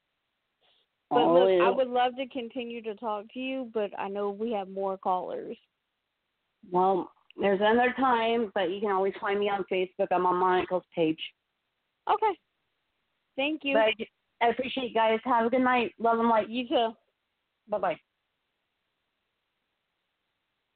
S4: But look, I would love to continue to talk to you, but I know we have more callers.
S7: Well, there's another time, but you can always find me on Facebook. I'm on Monica's page.
S4: Okay. Thank you.
S7: But I appreciate you guys. Have a good night. Love and light.
S4: You too.
S7: Bye-bye.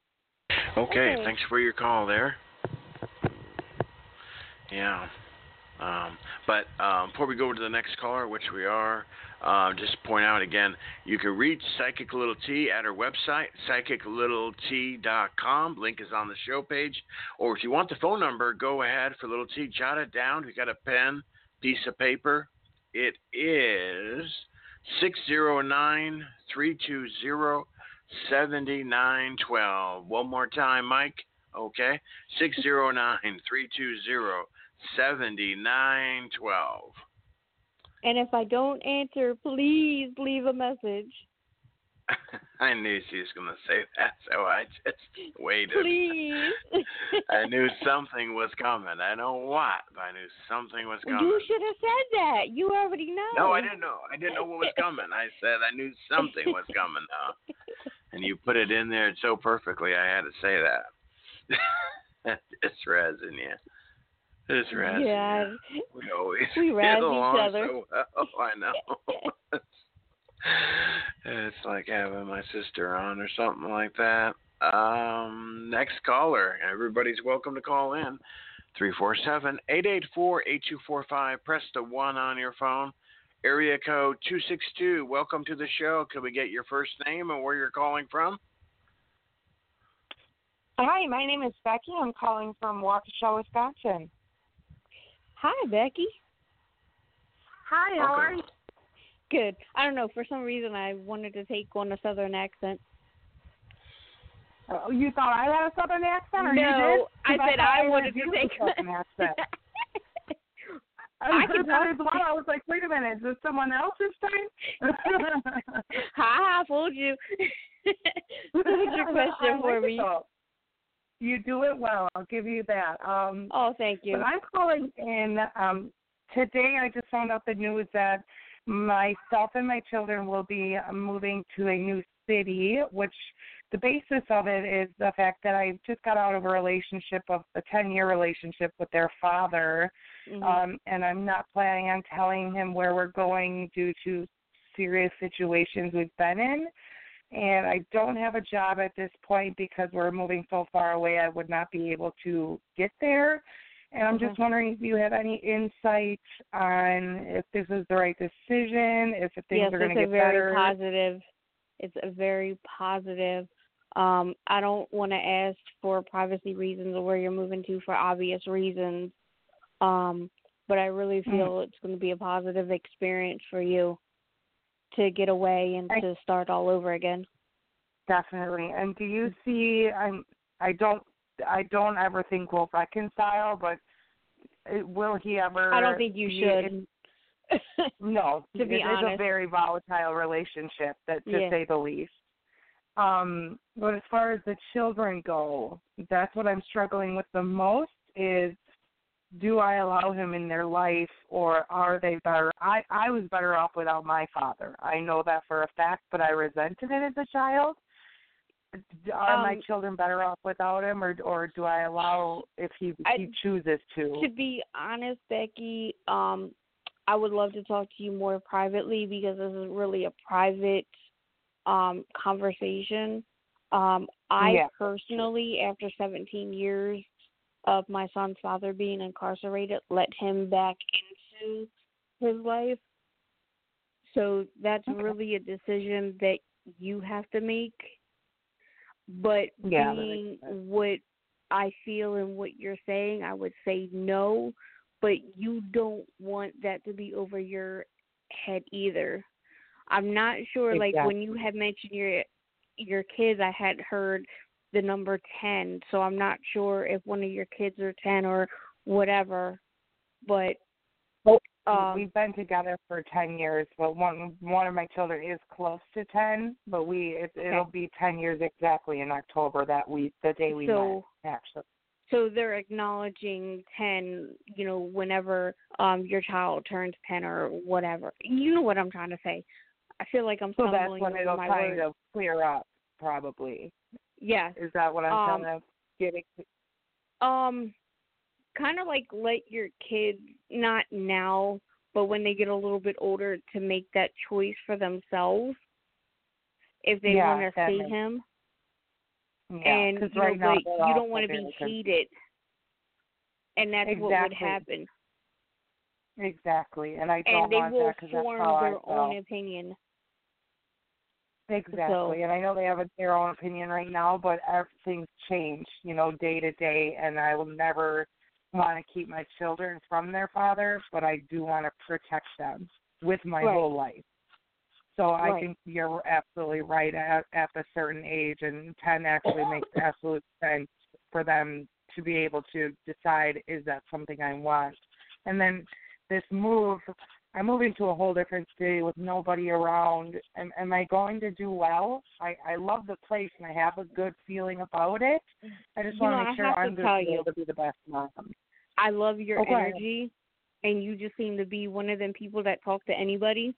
S2: Okay, thanks for your call there. Yeah. But before we go to the next caller, which we are, just point out again, you can reach Psychic Little T at her website, psychiclittlet.com. Link is on the show page. Or if you want the phone number, go ahead for Little T, jot it down. If you got a pen, piece of paper, it is 609-320-7912. One more time, Mike. Okay, 609-320-7912.
S4: And if I don't answer, please leave a message.
S2: I knew she was going to say that, so I just waited.
S4: Please.
S2: I knew something was coming. I know what, but I knew something was coming.
S4: You should have said that. You already know.
S2: No, I didn't know. I didn't know what was coming. I said I knew something was coming now. And you put it in there so perfectly, I had to say that. It's razzing you. It's razzing
S4: yeah.
S2: you. We always
S4: we razz
S2: get along
S4: each other.
S2: so well. I know. It's like having my sister on or something like that. Next caller. Everybody's welcome to call in. 347-884-8245. Press the 1 on your phone. Area code 262. Welcome to the show. Could we get your first name and where you're calling from?
S8: Hi, my name is Becky. I'm calling from Waukesha, Wisconsin.
S4: Hi, Becky.
S8: Hi, how are you?
S4: Good. I don't know. For some reason, I wanted to take on a Southern accent.
S8: Oh, you thought I had a Southern accent, or
S4: no,
S8: you did?
S4: I said I wanted to take
S8: a Southern accent.
S4: I can talk
S8: as well. I was like, wait a minute, is this someone else this time?
S4: I fooled you. What's your question for me?
S8: You do it well. I'll give you that.
S4: Oh, thank you.
S8: But I'm calling in. Today I just found out the news that myself and my children will be moving to a new city, which the basis of it is the fact that I just got out of a 10-year relationship with their father, and I'm not planning on telling him where we're going due to serious situations we've been in. And I don't have a job at this point because we're moving so far away I would not be able to get there. And I'm just wondering if you have any insight on if this is the right decision, if things are going to get better.
S4: It's a very positive. I don't want to ask for privacy reasons or where you're moving to for obvious reasons, but I really feel it's going to be a positive experience for you to get away and to start all over again.
S8: Definitely. And do you see? I don't ever think we'll reconcile, but will he ever?
S4: I don't think you should.
S8: No,
S4: to be honest,
S8: it's a very volatile relationship, to say the least. But as far as the children go, that's what I'm struggling with the most is, do I allow him in their life, or are they better? I was better off without my father. I know that for a fact, but I resented it as a child. Are my children better off without him, or do I allow if he chooses to?
S4: To be honest, Becky, I would love to talk to you more privately because this is really a private conversation. Personally, after 17 years of my son's father being incarcerated, let him back into his life. So that's really a decision that you have to make. But being what I feel and what you're saying, I would say no, but you don't want that to be over your head either. I'm not sure, like when you had mentioned your kids, I had heard the number 10, so I'm not sure if one of your kids are 10 or whatever, but
S8: we've been together for 10 years, but one of my children is close to 10, but it'll be 10 years exactly in October, the day we met, actually.
S4: So they're acknowledging 10, whenever your child turns 10 or whatever. You know what I'm trying to say. I feel like I'm stumbling
S8: over my words. So that's when it'll kind of clear up, probably.
S4: Yeah.
S8: Is that what I'm kind of getting?
S4: Kind of like let your kids, not now, but when they get a little bit older, to make that choice for themselves if they want to see him.
S8: Yeah,
S4: and
S8: right now
S4: you don't want to be hated, and that's what would happen.
S8: Exactly, and I don't
S4: And they
S8: want
S4: will
S8: that because that's
S4: form
S8: how I
S4: their
S8: feel.
S4: own opinion.
S8: Exactly,
S4: So,
S8: and I know they have their own opinion right now, but everything's changed, day to day, and I will never want to keep my children from their father, but I do want to protect them with my
S4: Right.
S8: whole life. So I
S4: Right.
S8: think you're absolutely right at a certain age, and 10 actually makes absolute sense for them to be able to decide, is that something I want? And then this move, I'm moving to a whole different city with nobody around. Am I going to do well? I love the place, and I have a good feeling about it. I just want to make sure I'm going to be able to be the best mom.
S4: I love your
S8: Okay.
S4: energy, and you just seem to be one of them people that talk to anybody.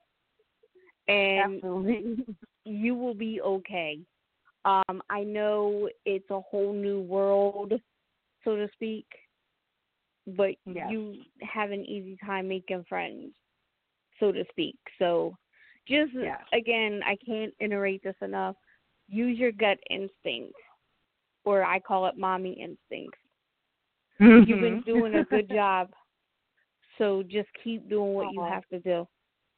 S4: And
S8: Absolutely.
S4: you will be okay. I know it's a whole new world, so to speak, but
S8: Yes.
S4: you have an easy time making friends, so to speak. So just,
S8: Yes.
S4: again, I can't iterate this enough. Use your gut instinct, or I call it mommy instincts. You've been doing a good job, so just keep doing what you have to do.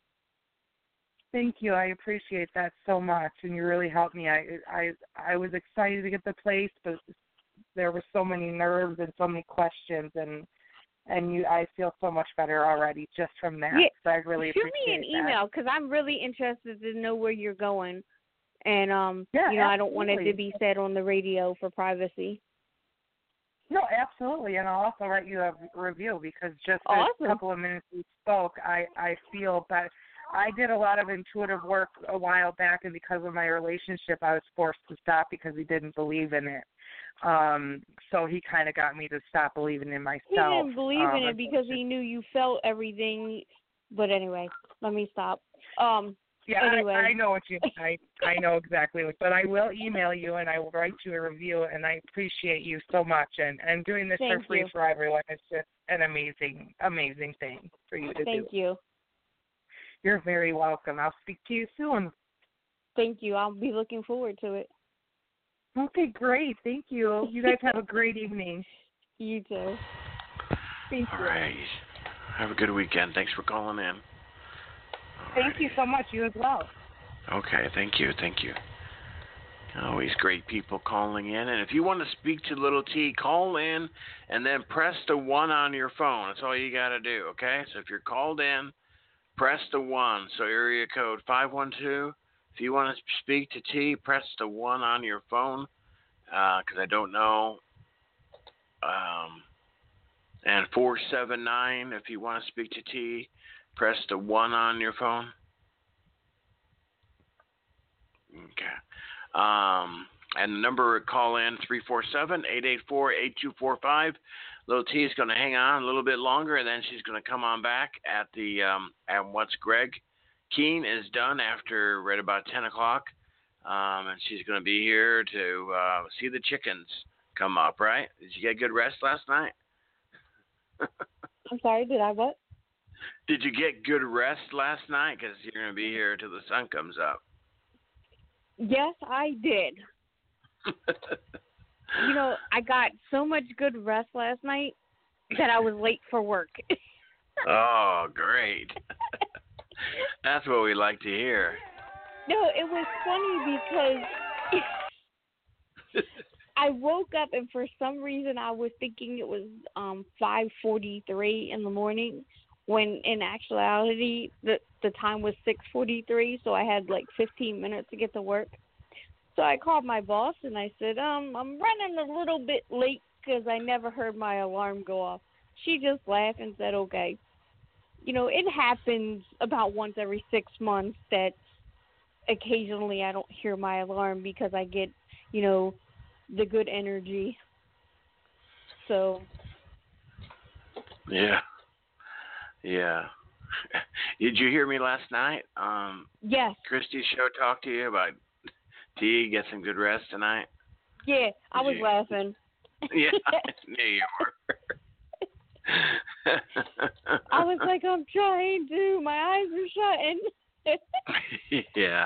S8: Thank you. I appreciate that so much, and you really helped me. I was excited to get the place, but there were so many nerves and so many questions, and I feel so much better already just from that.
S4: Yeah,
S8: so I really
S4: shoot
S8: appreciate
S4: me an email because I'm really interested to know where you're going, and
S8: Yeah,
S4: I don't want it to
S8: absolutely.
S4: be said on the radio for privacy.
S8: No, absolutely, and I'll also write you a review because just
S4: Awesome.
S8: a couple of minutes we spoke, I feel better. I did a lot of intuitive work a while back, and because of my relationship, I was forced to stop because he didn't believe in it. So he kind of got me to stop believing in myself.
S4: He didn't believe in it because he knew you felt everything. But anyway, let me stop.
S8: Yeah,
S4: anyway.
S8: I know what you. I know exactly what. But I will email you and I will write you a review. And I appreciate you so much. And doing this
S4: Thank
S8: for free
S4: you.
S8: for everyone is just an amazing thing for you to do.
S4: Thank you.
S8: You're very welcome. I'll speak to you soon.
S4: Thank you. I'll be looking forward to it.
S8: Okay, great. Thank you. You guys have a great evening.
S4: You too.
S8: Thank
S2: All
S8: you.
S2: right. Have a good weekend. Thanks for calling in.
S8: Thank you so much. You as well.
S2: Okay, thank you. Always great people calling in. And if you want to speak to Little T, call in and then press the 1 on your phone. That's all you got to do, okay? So if you're called in, press the 1. So area code 512. If you want to speak to T, press the 1 on your phone because I don't know. And 479, if you want to speak to T, press the 1 on your phone. Okay. And the number to call in, 347-884-8245. Little T is going to hang on a little bit longer, and then she's going to come on back at the at What's Greg Keen is done after right about 10 o'clock. And she's going to be here to see the chickens come up, right? Did you get good rest last night?
S4: I'm sorry, did I what?
S2: Did you get good rest last night? Because you're going to be here till the sun comes up.
S4: Yes, I did. I got so much good rest last night that I was late for work.
S2: Oh, great. That's what we like to hear.
S4: No, it was funny because I woke up and for some reason I was thinking it was 5:43 in the morning when in actuality the time was 6:43, so I had like 15 minutes to get to work. So I called my boss and I said, I'm running a little bit late because I never heard my alarm go off. She just laughed and said, okay. It happens about once every 6 months that occasionally I don't hear my alarm because I get, the good energy. So.
S2: Yeah. Did you hear me last night?
S4: Yes.
S2: Christy's show talked to you about T, get some good rest tonight?
S4: Yeah, I was laughing.
S2: Yeah, I knew you were.
S4: I was like, I'm trying to. My eyes are shutting.
S2: Yeah.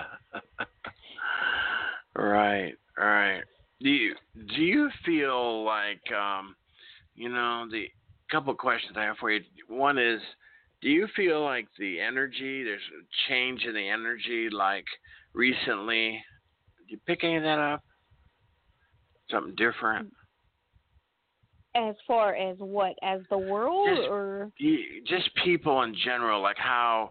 S2: Right. Do you feel like the couple of questions I have for you? One is, Do you feel like the energy, there's a change in the energy, like recently? Did you pick any of that up? Something different?
S4: As far as what? As the world, or
S2: just people in general, like how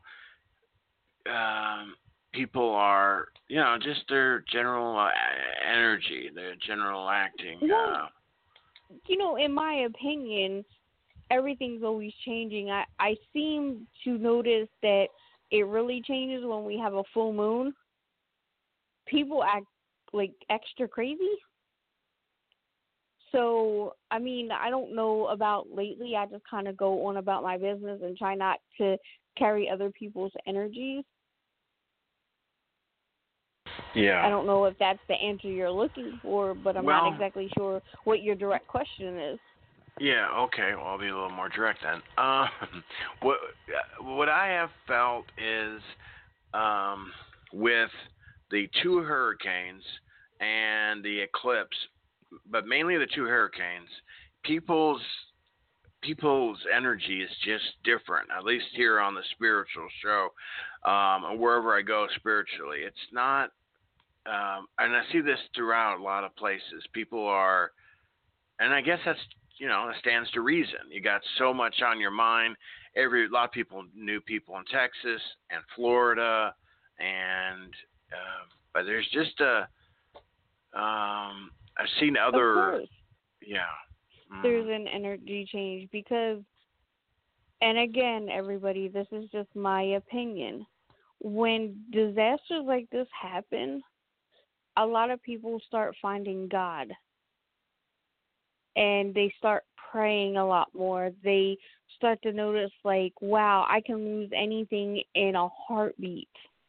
S2: people are, just their general energy, their general acting.
S4: Well, in my opinion, everything's always changing. I seem to notice that it really changes when we have a full moon. People act like extra crazy. So, I mean, I don't know about lately. I just kind of go on about my business and try not to carry other people's energies.
S2: Yeah.
S4: I don't know if that's the answer you're looking for, but I'm not exactly sure what your direct question is.
S2: Yeah, okay. Well, I'll be a little more direct then. What I have felt is with the two hurricanes and the eclipse, but mainly the two hurricanes, people's energy is just different, at least here on the spiritual show, and wherever I go spiritually. It's not, and I see this throughout a lot of places. People are, and I guess that's, it stands to reason. You got so much on your mind. A lot of people knew people in Texas and Florida, and but there's just I've seen other,
S4: there's an energy change because, and again, everybody, this is just my opinion. When disasters like this happen, a lot of people start finding God. And they start praying a lot more. They start to notice, like, wow, I can lose anything in a heartbeat.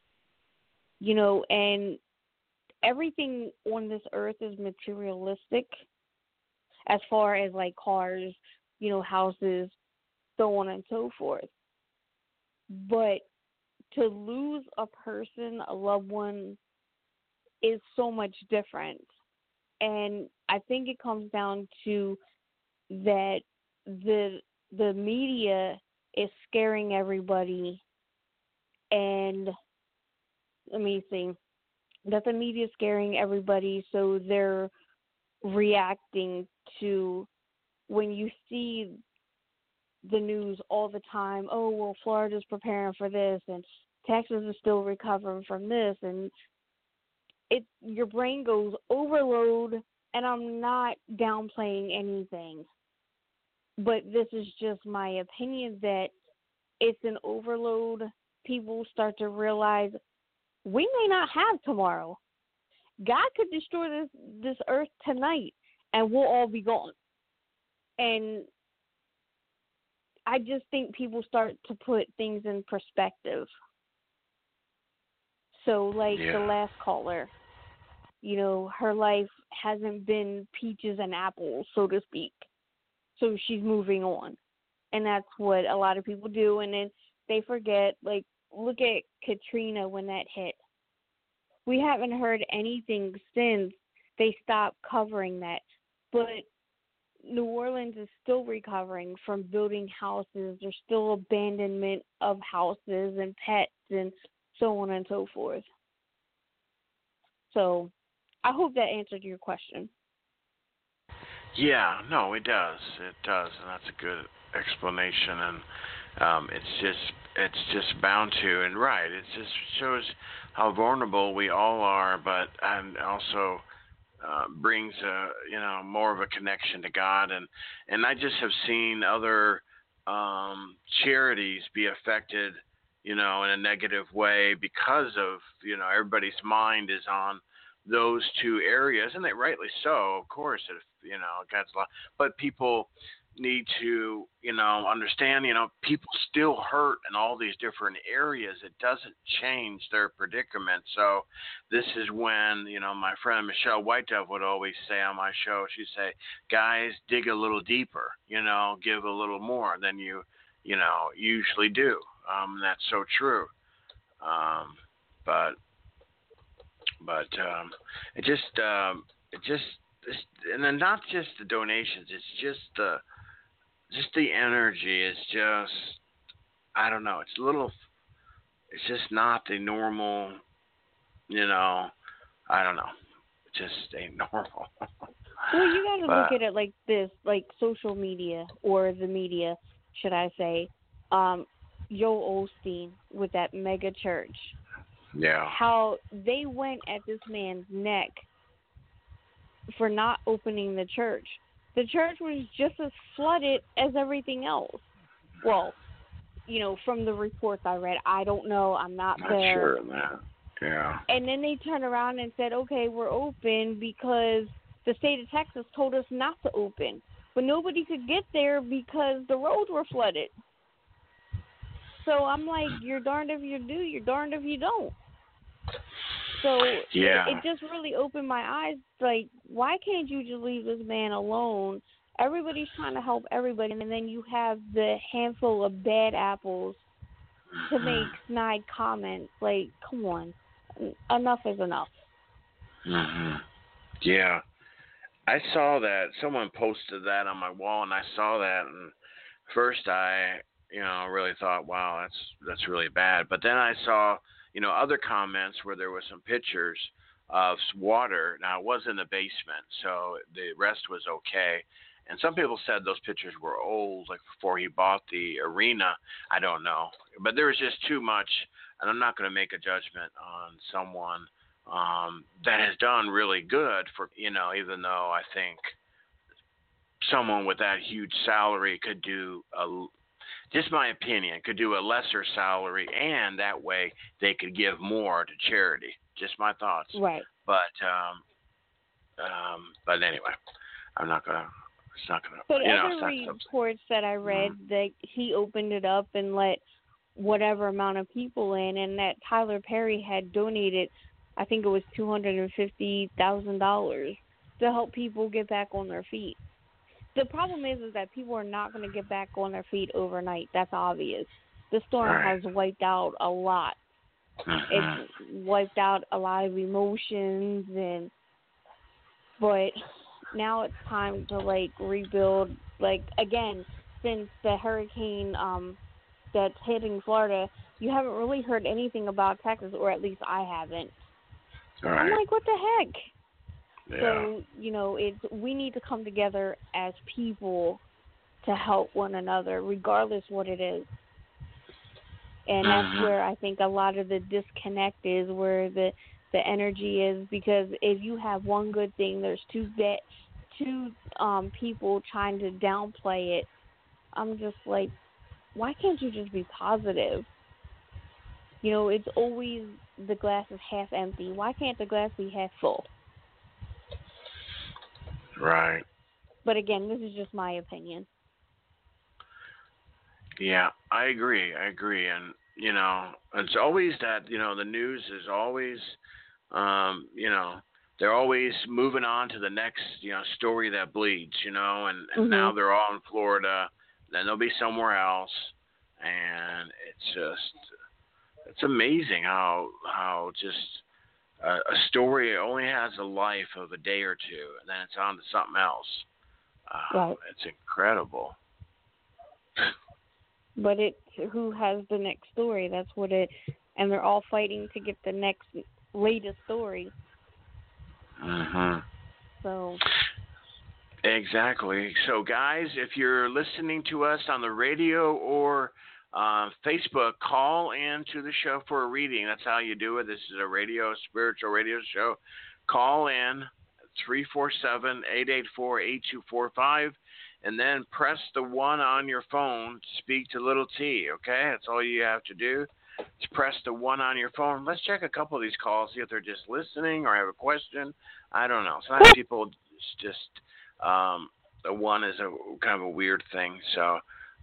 S4: And everything on this earth is materialistic as far as, like, cars, houses, so on and so forth. But to lose a person, a loved one, is so much different. And I think it comes down to that the media is scaring everybody, and that the media is scaring everybody, so they're reacting to when you see the news all the time. Oh, well, Florida's preparing for this, and Texas is still recovering from this, and your brain goes overload, and I'm not downplaying anything, but this is just my opinion that it's an overload. People start to realize we may not have tomorrow. God could destroy this earth tonight, and we'll all be gone. And I just think people start to put things in perspective. So, like the last caller, her life hasn't been peaches and apples, so to speak. So she's moving on. And that's what a lot of people do. And then they forget, like, look at Katrina when that hit. We haven't heard anything since they stopped covering that. But New Orleans is still recovering from building houses. There's still abandonment of houses and pets and so on and so forth. So I hope that answered your question.
S2: Yeah, no, it does. It does, and that's a good explanation. And it's just bound to, and right. It just shows how vulnerable we all are, but and also brings more of a connection to God. And I just have seen other charities be affected, in a negative way because of everybody's mind is on those two areas, and they rightly so, of course. If God's law, but people need to understand people still hurt in all these different areas. It doesn't change their predicament. So this is when my friend Michelle Whitedove would always say on my show, she'd say, guys, dig a little deeper, give a little more than you usually do. That's so true. But it just, and then not just the donations, it's just the energy is just I don't know. It's a little. It's just not the normal. I don't know. It just ain't normal.
S4: Well, you got to look at it like this, like social media or the media, should I say. Joel Osteen with that mega church.
S2: Yeah.
S4: How they went at this man's neck for not opening the church. The church was just as flooded as everything else. Well, from the reports I read, I don't know. I'm not there.
S2: Sure of that. Yeah.
S4: And then they turned around and said, okay, we're open because the state of Texas told us not to open. But nobody could get there because the roads were flooded. So I'm like, you're darned if you do, you're darned if you don't. So it just really opened my eyes. Like, why can't you just leave this man alone? Everybody's trying to help everybody, and then you have the handful of bad apples to make snide comments. Like, come on. Enough is enough.
S2: Mhm. Yeah. I saw that. Someone posted that on my wall, and I saw that, and first I really thought, wow, that's really bad. But then I saw, other comments where there were some pictures of water. Now, it was in the basement, so the rest was okay. And some people said those pictures were old, like before he bought the arena. I don't know. But there was just too much, and I'm not going to make a judgment on someone that has done really good for, even though I think someone with that huge salary could do just my opinion, could do a lesser salary, and that way they could give more to charity. Just my thoughts.
S4: Right.
S2: But anyway, I'm not gonna. It's not gonna.
S4: But other reports that I read that he opened it up and let whatever amount of people in, and that Tyler Perry had donated, I think it was $250,000 to help people get back on their feet. The problem is that people are not going to get back on their feet overnight. That's obvious. The storm has wiped out a lot. It's wiped out a lot of emotions, but now it's time to rebuild. Again, since the hurricane that's hitting Florida, you haven't really heard anything about Texas, or at least I haven't. I'm like, what the heck?
S2: Yeah.
S4: So, we need to come together as people to help one another, regardless what it is. And that's where I think a lot of the disconnect is, where the energy is, because if you have one good thing, there's two people trying to downplay it. I'm just like, why can't you just be positive? It's always the glass is half empty. Why can't the glass be half full?
S2: Right.
S4: But again, this is just my opinion.
S2: Yeah, I agree. And, it's always that, the news is always, they're always moving on to the next, story that bleeds, and now they're all in Florida, then they'll be somewhere else. And it's amazing how just a story only has a life of a day or two, and then it's on to something else.
S4: Right.
S2: It's incredible.
S4: But it's who has the next story. That's what and they're all fighting to get the next latest story. So.
S2: Exactly. So, guys, if you're listening to us on the radio or Facebook, call in to the show for a reading. That's how you do it. This is a spiritual radio show. Call in 347-884-8245, and then press the 1 on your phone to speak to Little T, okay? That's all you have to do. Just press the 1 on your phone. Let's check a couple of these calls, see if they're just listening or have a question. I don't know. Sometimes people just the 1 is a kind of a weird thing. So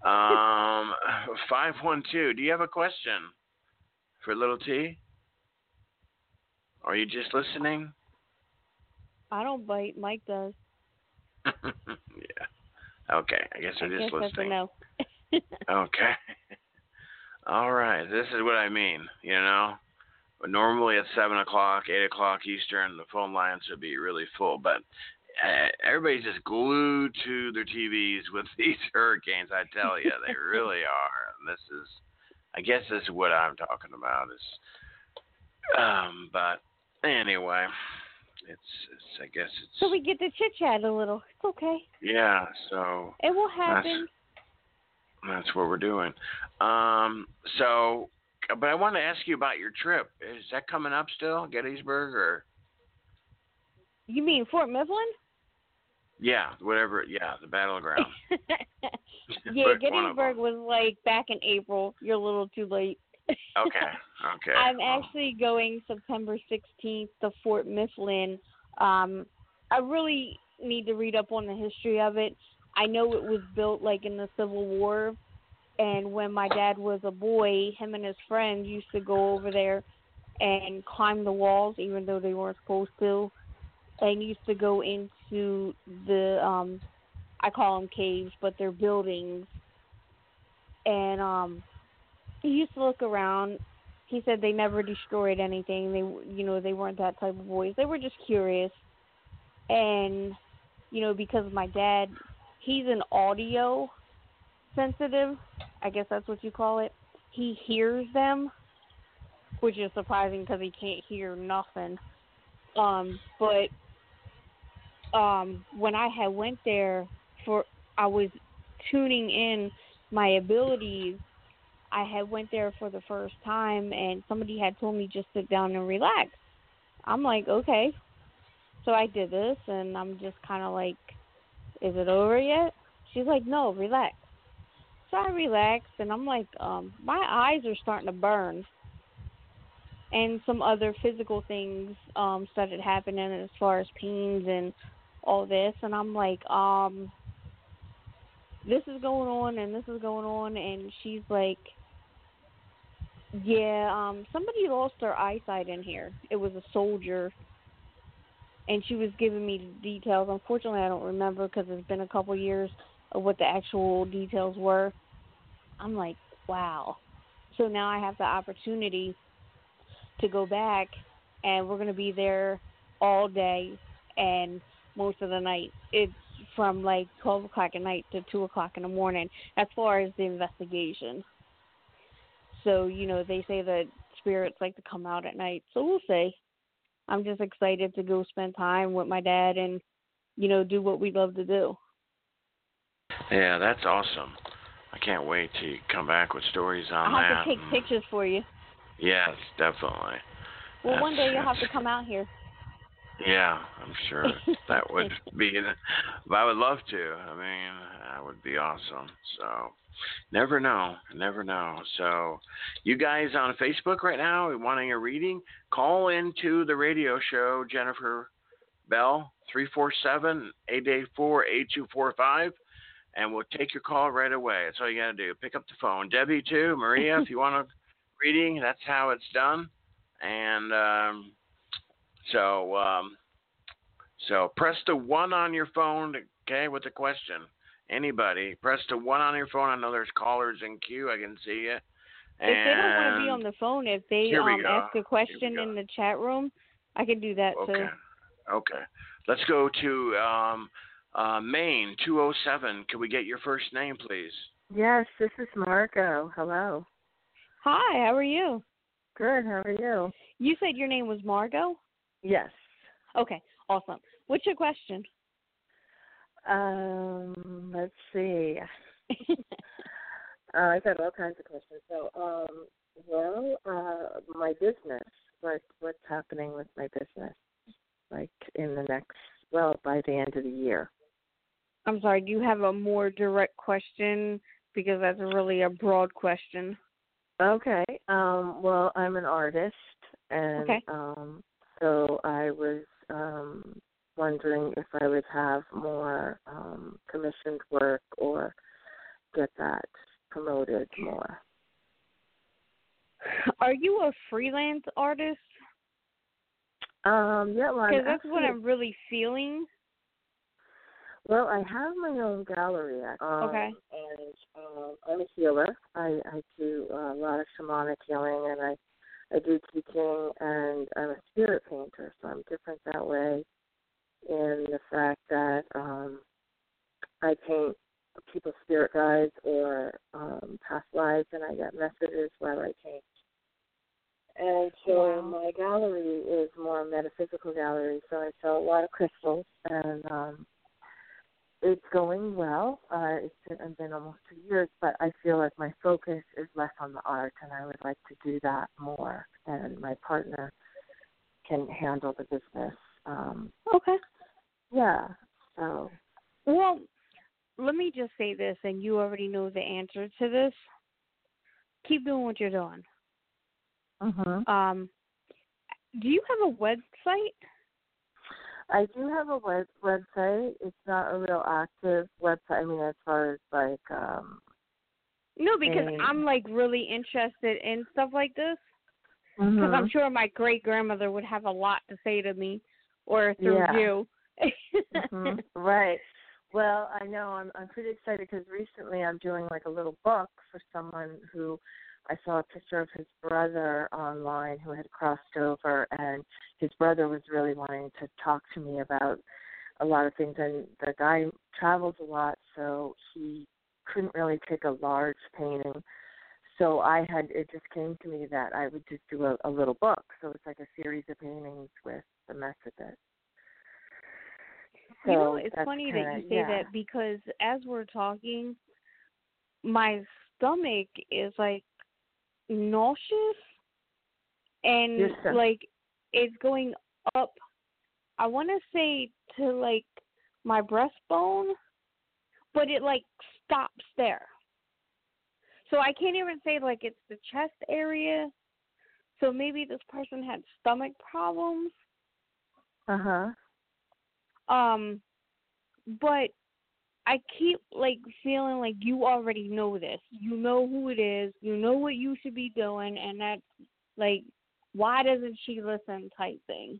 S2: 512, do you have a question for Little T? Are you just listening?
S4: I don't bite. Mike does.
S2: Yeah. Okay. I guess I'm just listening.
S4: That's a no.
S2: Okay. All right. This is what I mean, But normally at 7 o'clock, 8 o'clock Eastern, the phone lines would be really full. But everybody's just glued to their TVs with these hurricanes, I tell you. They really are. And I guess this is what I'm talking about. But anyway, I guess it's.
S4: So we get to chit chat a little. It's okay.
S2: Yeah. So.
S4: It will happen.
S2: That's what we're doing. So, but I wanted to ask you about your trip. Is that coming up still, Gettysburg, or?
S4: You mean Fort Mifflin?
S2: Yeah, whatever. Yeah, the battleground.
S4: Yeah, Gettysburg was like back in April. You're a little too late.
S2: Okay.
S4: I'm actually going September 16th to Fort Mifflin. I really need to read up on the history of it. I know it was built like in the Civil War, and when my dad was a boy, him and his friends used to go over there and climb the walls, even though they weren't supposed to, and used to go into the I call them caves, but they're buildings. And he used to look around. He said they never destroyed anything. They weren't that type of boys. They were just curious. And, because my dad, he's an audio sensitive, I guess that's what you call it. He hears them, which is surprising because he can't hear nothing. But when I had went there I was tuning in my abilities. I had went there for the first time, and somebody had told me just sit down and relax. I'm like, okay. So I did this, and I'm just kind of like, is it over yet? She's like, no, relax. So I relaxed, and I'm like, my eyes are starting to burn. And some other physical things started happening as far as pains and all this. And I'm like, this is going on, and this is going on. And she's like, yeah, somebody lost their eyesight in here. It was a soldier. And she was giving me the details. Unfortunately, I don't remember because it's been a couple years of what the actual details were. I'm like, wow. So now I have the opportunity to go back, and we're going to be there all day and most of the night. It's from like 12 o'clock at night to 2 o'clock in the morning as far as the investigation. So, they say that spirits like to come out at night. So we'll see. I'm just excited to go spend time with my dad and, do what we love to do.
S2: Yeah, that's awesome. I can't wait to come back with stories on that.
S4: I'll have to take pictures for you.
S2: Yes, definitely.
S4: Well, one day you'll have to come out here.
S2: Yeah, I'm sure that would be. But I would love to. I mean, that would be awesome. So, never know. So, you guys on Facebook right now wanting a reading, call into the radio show, Jennifer Bell, 347-884-8245, and we'll take your call right away. That's all you got to do. Pick up the phone. Debbie, too. Maria, if you want a reading, that's how it's done. And so press the 1 on your phone, okay, with the question. Anybody, press the 1 on your phone. I know there's callers in queue. I can see you.
S4: If they don't want to be on the phone, if they ask a question in the chat room, I can do that too.
S2: Okay. Let's go to Maine, 207. Can we get your first name, please?
S9: Yes, this is Margot. Hello.
S4: Hi, how are you?
S9: Good, how are you?
S4: You said your name was Margot?
S9: Yes.
S4: Okay, awesome. What's your question?
S9: Let's see. I've got all kinds of questions. So, my business, what's happening with my business, like in the next, by the end of the year?
S4: I'm sorry, do you have a more direct question? Because that's really a broad question.
S9: Okay. Well, I'm an artist, and so I was wondering if I would have more commissioned work or get that promoted more.
S4: Are you a freelance artist?
S9: Yeah,
S4: because that's what I'm really feeling.
S9: Well, I have my own gallery, and I'm a healer. I do a lot of shamanic healing, and I do teaching, and I'm a spirit painter, so I'm different that way in the fact that I paint people's spirit guides or past lives, and I get messages where I change. And so my gallery is more a metaphysical gallery, so I sell a lot of crystals, and it's going well. It's been almost 2 years, but I feel like my focus is less on the art, and I would like to do that more, and my partner can handle the business.
S4: Okay.
S9: Yeah, so.
S4: Well, let me just say this, and you already know the answer to this. Keep doing what you're doing.
S9: Mm-hmm.
S4: Do you have a website?
S9: I do have a website. It's not a real active website. I mean, as far as like.
S4: No, because I'm like really interested in stuff like this. Because I'm sure my great grandmother would have a lot to say to me, or through you.
S9: Right. Well, I know I'm pretty excited because recently I'm doing like a little book for someone who I saw a picture of his brother online who had crossed over, and his brother was really wanting to talk to me about a lot of things. And the guy travels a lot, so he couldn't really take a large painting. So it just came to me that I would just do a little book. So it's like a series of paintings with the messages. So
S4: it's funny that you say that because as we're talking, my stomach is like nauseous and like it's going up. I want to say to like my breastbone, but it like stops there. So I can't even say like it's the chest area. So maybe this person had stomach problems. But I keep like feeling like you already know this. You know who it is. You know what you should be doing, and that's like, why doesn't she listen? Type thing.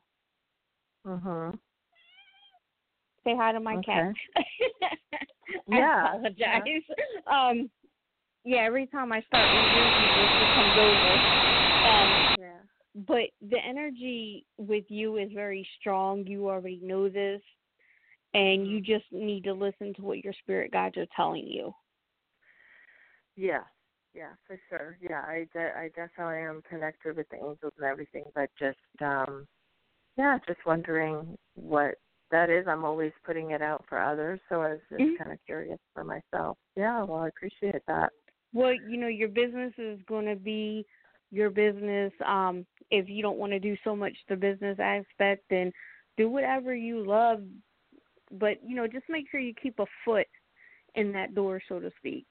S4: Say hi to my cat. I apologize. Every time I start reading, she comes over. But the energy with you is very strong. You already know this. And you just need to listen to what your spirit guides are telling you.
S9: Yeah, for sure. Yeah, I definitely am connected with the angels and everything, but just wondering what that is. I'm always putting it out for others, so I was just kind of curious for myself. Yeah, well, I appreciate that.
S4: Well, your business is going to be your business. If you don't want to do so much the business aspect, then do whatever you love. But, just make sure you keep a foot in that door, so to speak.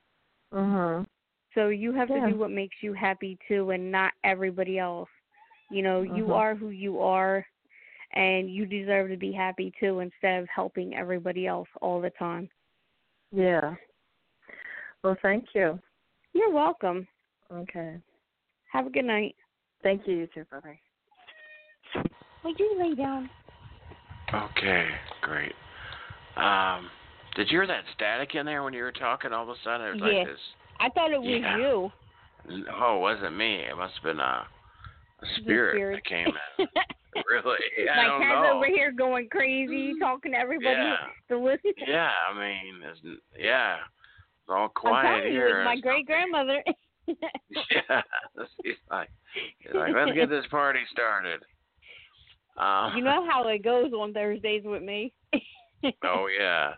S4: So you have to do what makes you happy, too, and not everybody else. You are who you are, and you deserve to be happy, too, instead of helping everybody else all the time.
S9: Yeah. Well, thank you.
S4: You're welcome.
S9: Okay.
S4: Have a good night.
S9: Thank you. You too. Bye-bye.
S4: Would you lay down?
S2: Okay, great. Did you hear that static in there when you were talking? All of a sudden, it was like this.
S4: I thought it was you.
S2: Oh, it wasn't me. It must have been a spirit that came in. Really? I don't know.
S4: My cat's over here going crazy, talking to everybody to listen.
S2: Yeah, I mean, it's all quiet here.
S4: It's my great grandmother.
S2: She's like, let's get this party started.
S4: You know how it goes on Thursdays with me.
S2: Oh yeah.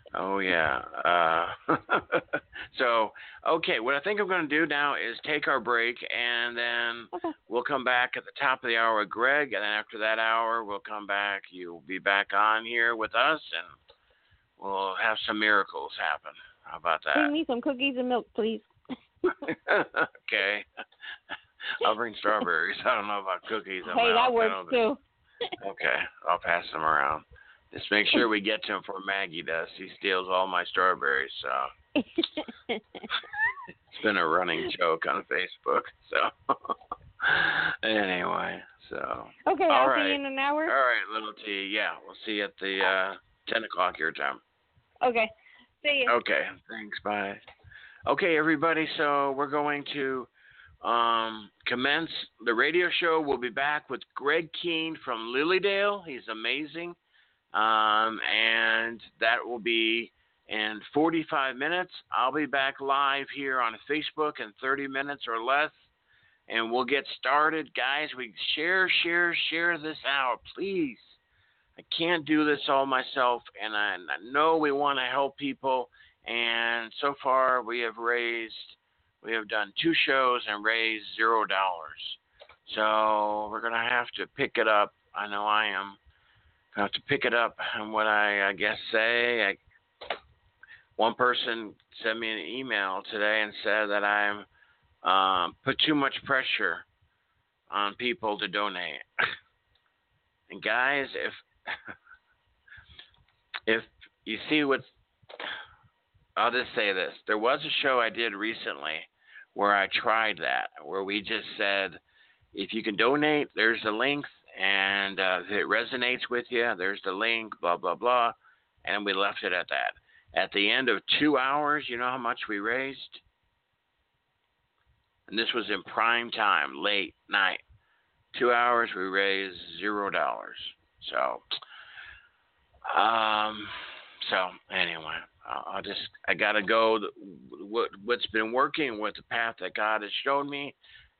S2: So, okay, what I think I'm going to do now is take our break, and then we'll come back at the top of the hour with Greg, and then after that hour, we'll come back. You'll be back on here with us, and we'll have some miracles happen. How about that?
S4: Bring me some cookies and milk, please.
S2: Okay. I'll bring strawberries. I don't know about cookies.
S4: Hey, that works too.
S2: Okay, I'll pass them around. Just make sure we get to him before Maggie does. She steals all my strawberries, so. It's been a running joke on Facebook, so. Anyway, so.
S4: Okay, I'll see you in an hour.
S2: All right, little T. Yeah, we'll see you at the 10 o'clock your time.
S4: Okay, see you.
S2: Okay, thanks, bye. Okay, everybody, so we're going to commence the radio show. We'll be back with Greg Keene from Lilydale. He's amazing. And that will be in 45 minutes, I'll be back live here on Facebook in 30 minutes or less, and we'll get started. Guys, we share this out, please. I can't do this all myself, and I know we want to help people, and so far we have done 2 shows and raised $0. So we're going to have to pick it up. I know I am. I have to pick it up and what I guess say. One person sent me an email today and said that I'm put too much pressure on people to donate. And guys, if you see I'll just say this. There was a show I did recently where I tried that, where we just said, if you can donate, there's the link. And if it resonates with you, there's the link, blah, blah, blah. And we left it at that. At the end of 2 hours, you know how much we raised? And this was in prime time, late night. 2 hours, we raised $0. So anyway, I got to go what's been working with the path that God has shown me.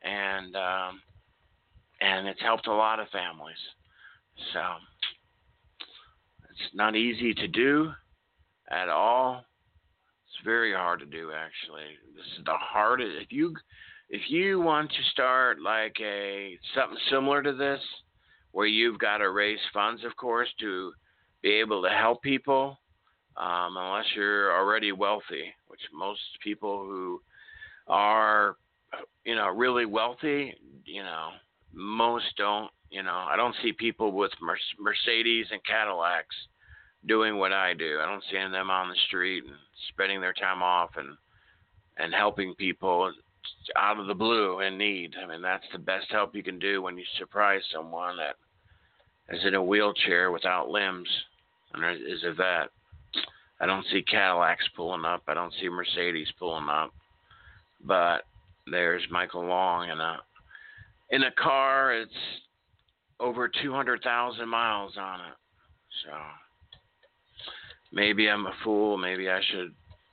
S2: And it's helped a lot of families. So it's not easy to do at all. It's very hard to do, actually. This is the hardest. If you want to start like something similar to this, where you've got to raise funds, of course, to be able to help people, unless you're already wealthy, which most people who are, really wealthy, most don't, I don't see people with Mercedes and Cadillacs doing what I do. I don't see any of them on the street and spending their time off and helping people out of the blue in need. I mean, that's the best help you can do when you surprise someone that is in a wheelchair without limbs and is a vet. I don't see Cadillacs pulling up. I don't see Mercedes pulling up. But there's Michael Long in a car. It's over 200,000 miles on it. So maybe I'm a fool. Maybe I should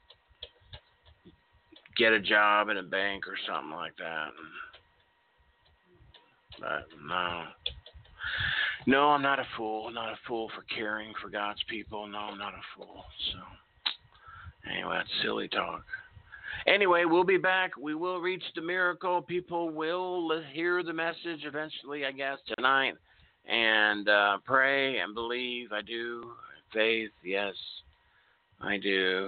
S2: get a job in a bank or something like that. But no, I'm not a fool. I'm not a fool for caring for God's people. No, I'm not a fool. So anyway, that's silly talk. Anyway, we'll be back. We will reach the miracle. People will hear the message eventually, I guess, tonight. And pray and believe. I do. Faith, yes, I do.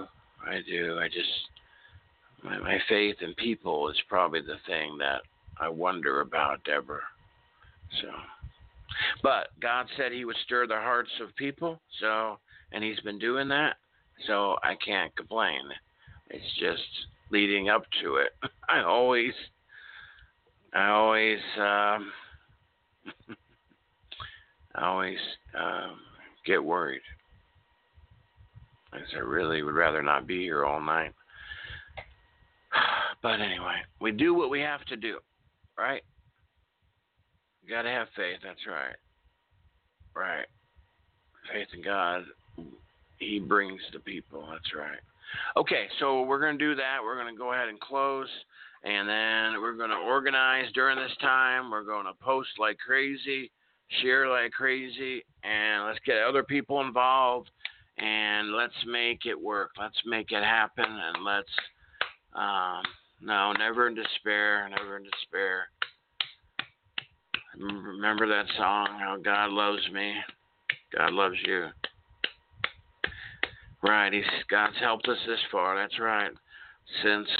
S2: My faith in people is probably the thing that I wonder about, Deborah. So, but God said he would stir the hearts of people. So, and he's been doing that. So I can't complain. It's just leading up to it. I always get worried. Because I really would rather not be here all night. But anyway, we do what we have to do, right? You got to have faith. That's right. Right. Faith in God, he brings the people. That's right. Okay, so we're going to do that. We're going to go ahead and close, and then we're going to organize during this time. We're going to post like crazy, share like crazy, and let's get other people involved, and let's make it work. Let's make it happen, and let's, never in despair, never in despair. Remember that song, how God loves me, God loves you. Right, God's helped us this far. That's right. Since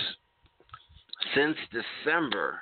S2: December,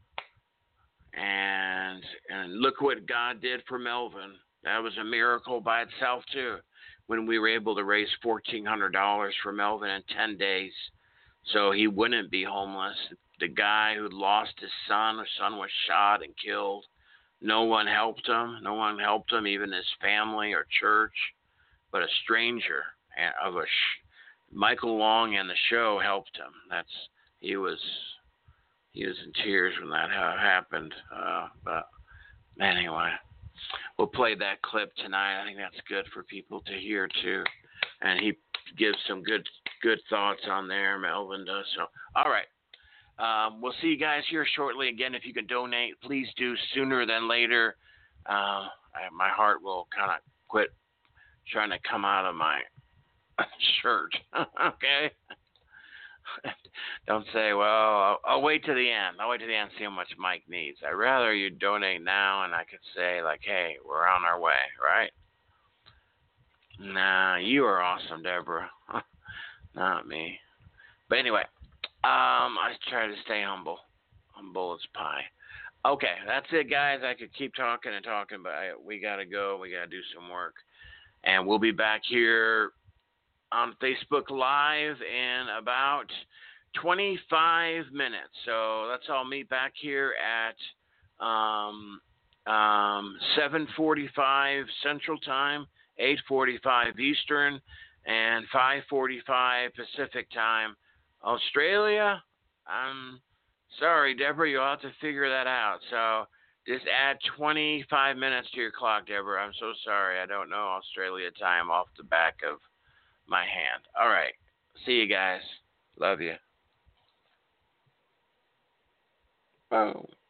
S2: and look what God did for Melvin. That was a miracle by itself too. When we were able to raise $1,400 for Melvin in 10 days, so he wouldn't be homeless. The guy who lost his son was shot and killed. No one helped him. No one helped him, even his family or church, but a stranger. Michael Long and the show helped him. He was in tears when that happened. But anyway, we'll play that clip tonight. I think that's good for people to hear too. And gives some good thoughts on there. Melvin does. So, all right. We'll see you guys here shortly. Again, if you can donate, please do sooner than later. My heart will kind of quit trying to come out of my shirt. Okay? Don't say, well, I'll wait to the end. I'll wait to the end and see how much Mike needs. I'd rather you donate now and I could say, like, hey, we're on our way, right? Nah, you are awesome, Deborah. Not me. But anyway, I try to stay humble. Humble as pie. Okay, that's it, guys. I could keep talking and talking, but we got to go. We got to do some work. And we'll be back here on Facebook Live in about 25 minutes. So let's all meet back here at 7:45 Central Time, 8:45 Eastern, and 5:45 Pacific Time. Australia, I'm sorry, Deborah, you'll have to figure that out. So just add 25 minutes to your clock, Deborah. I'm so sorry. I don't know Australia time off the back of my hand. All right. See you guys. Love you. Oh.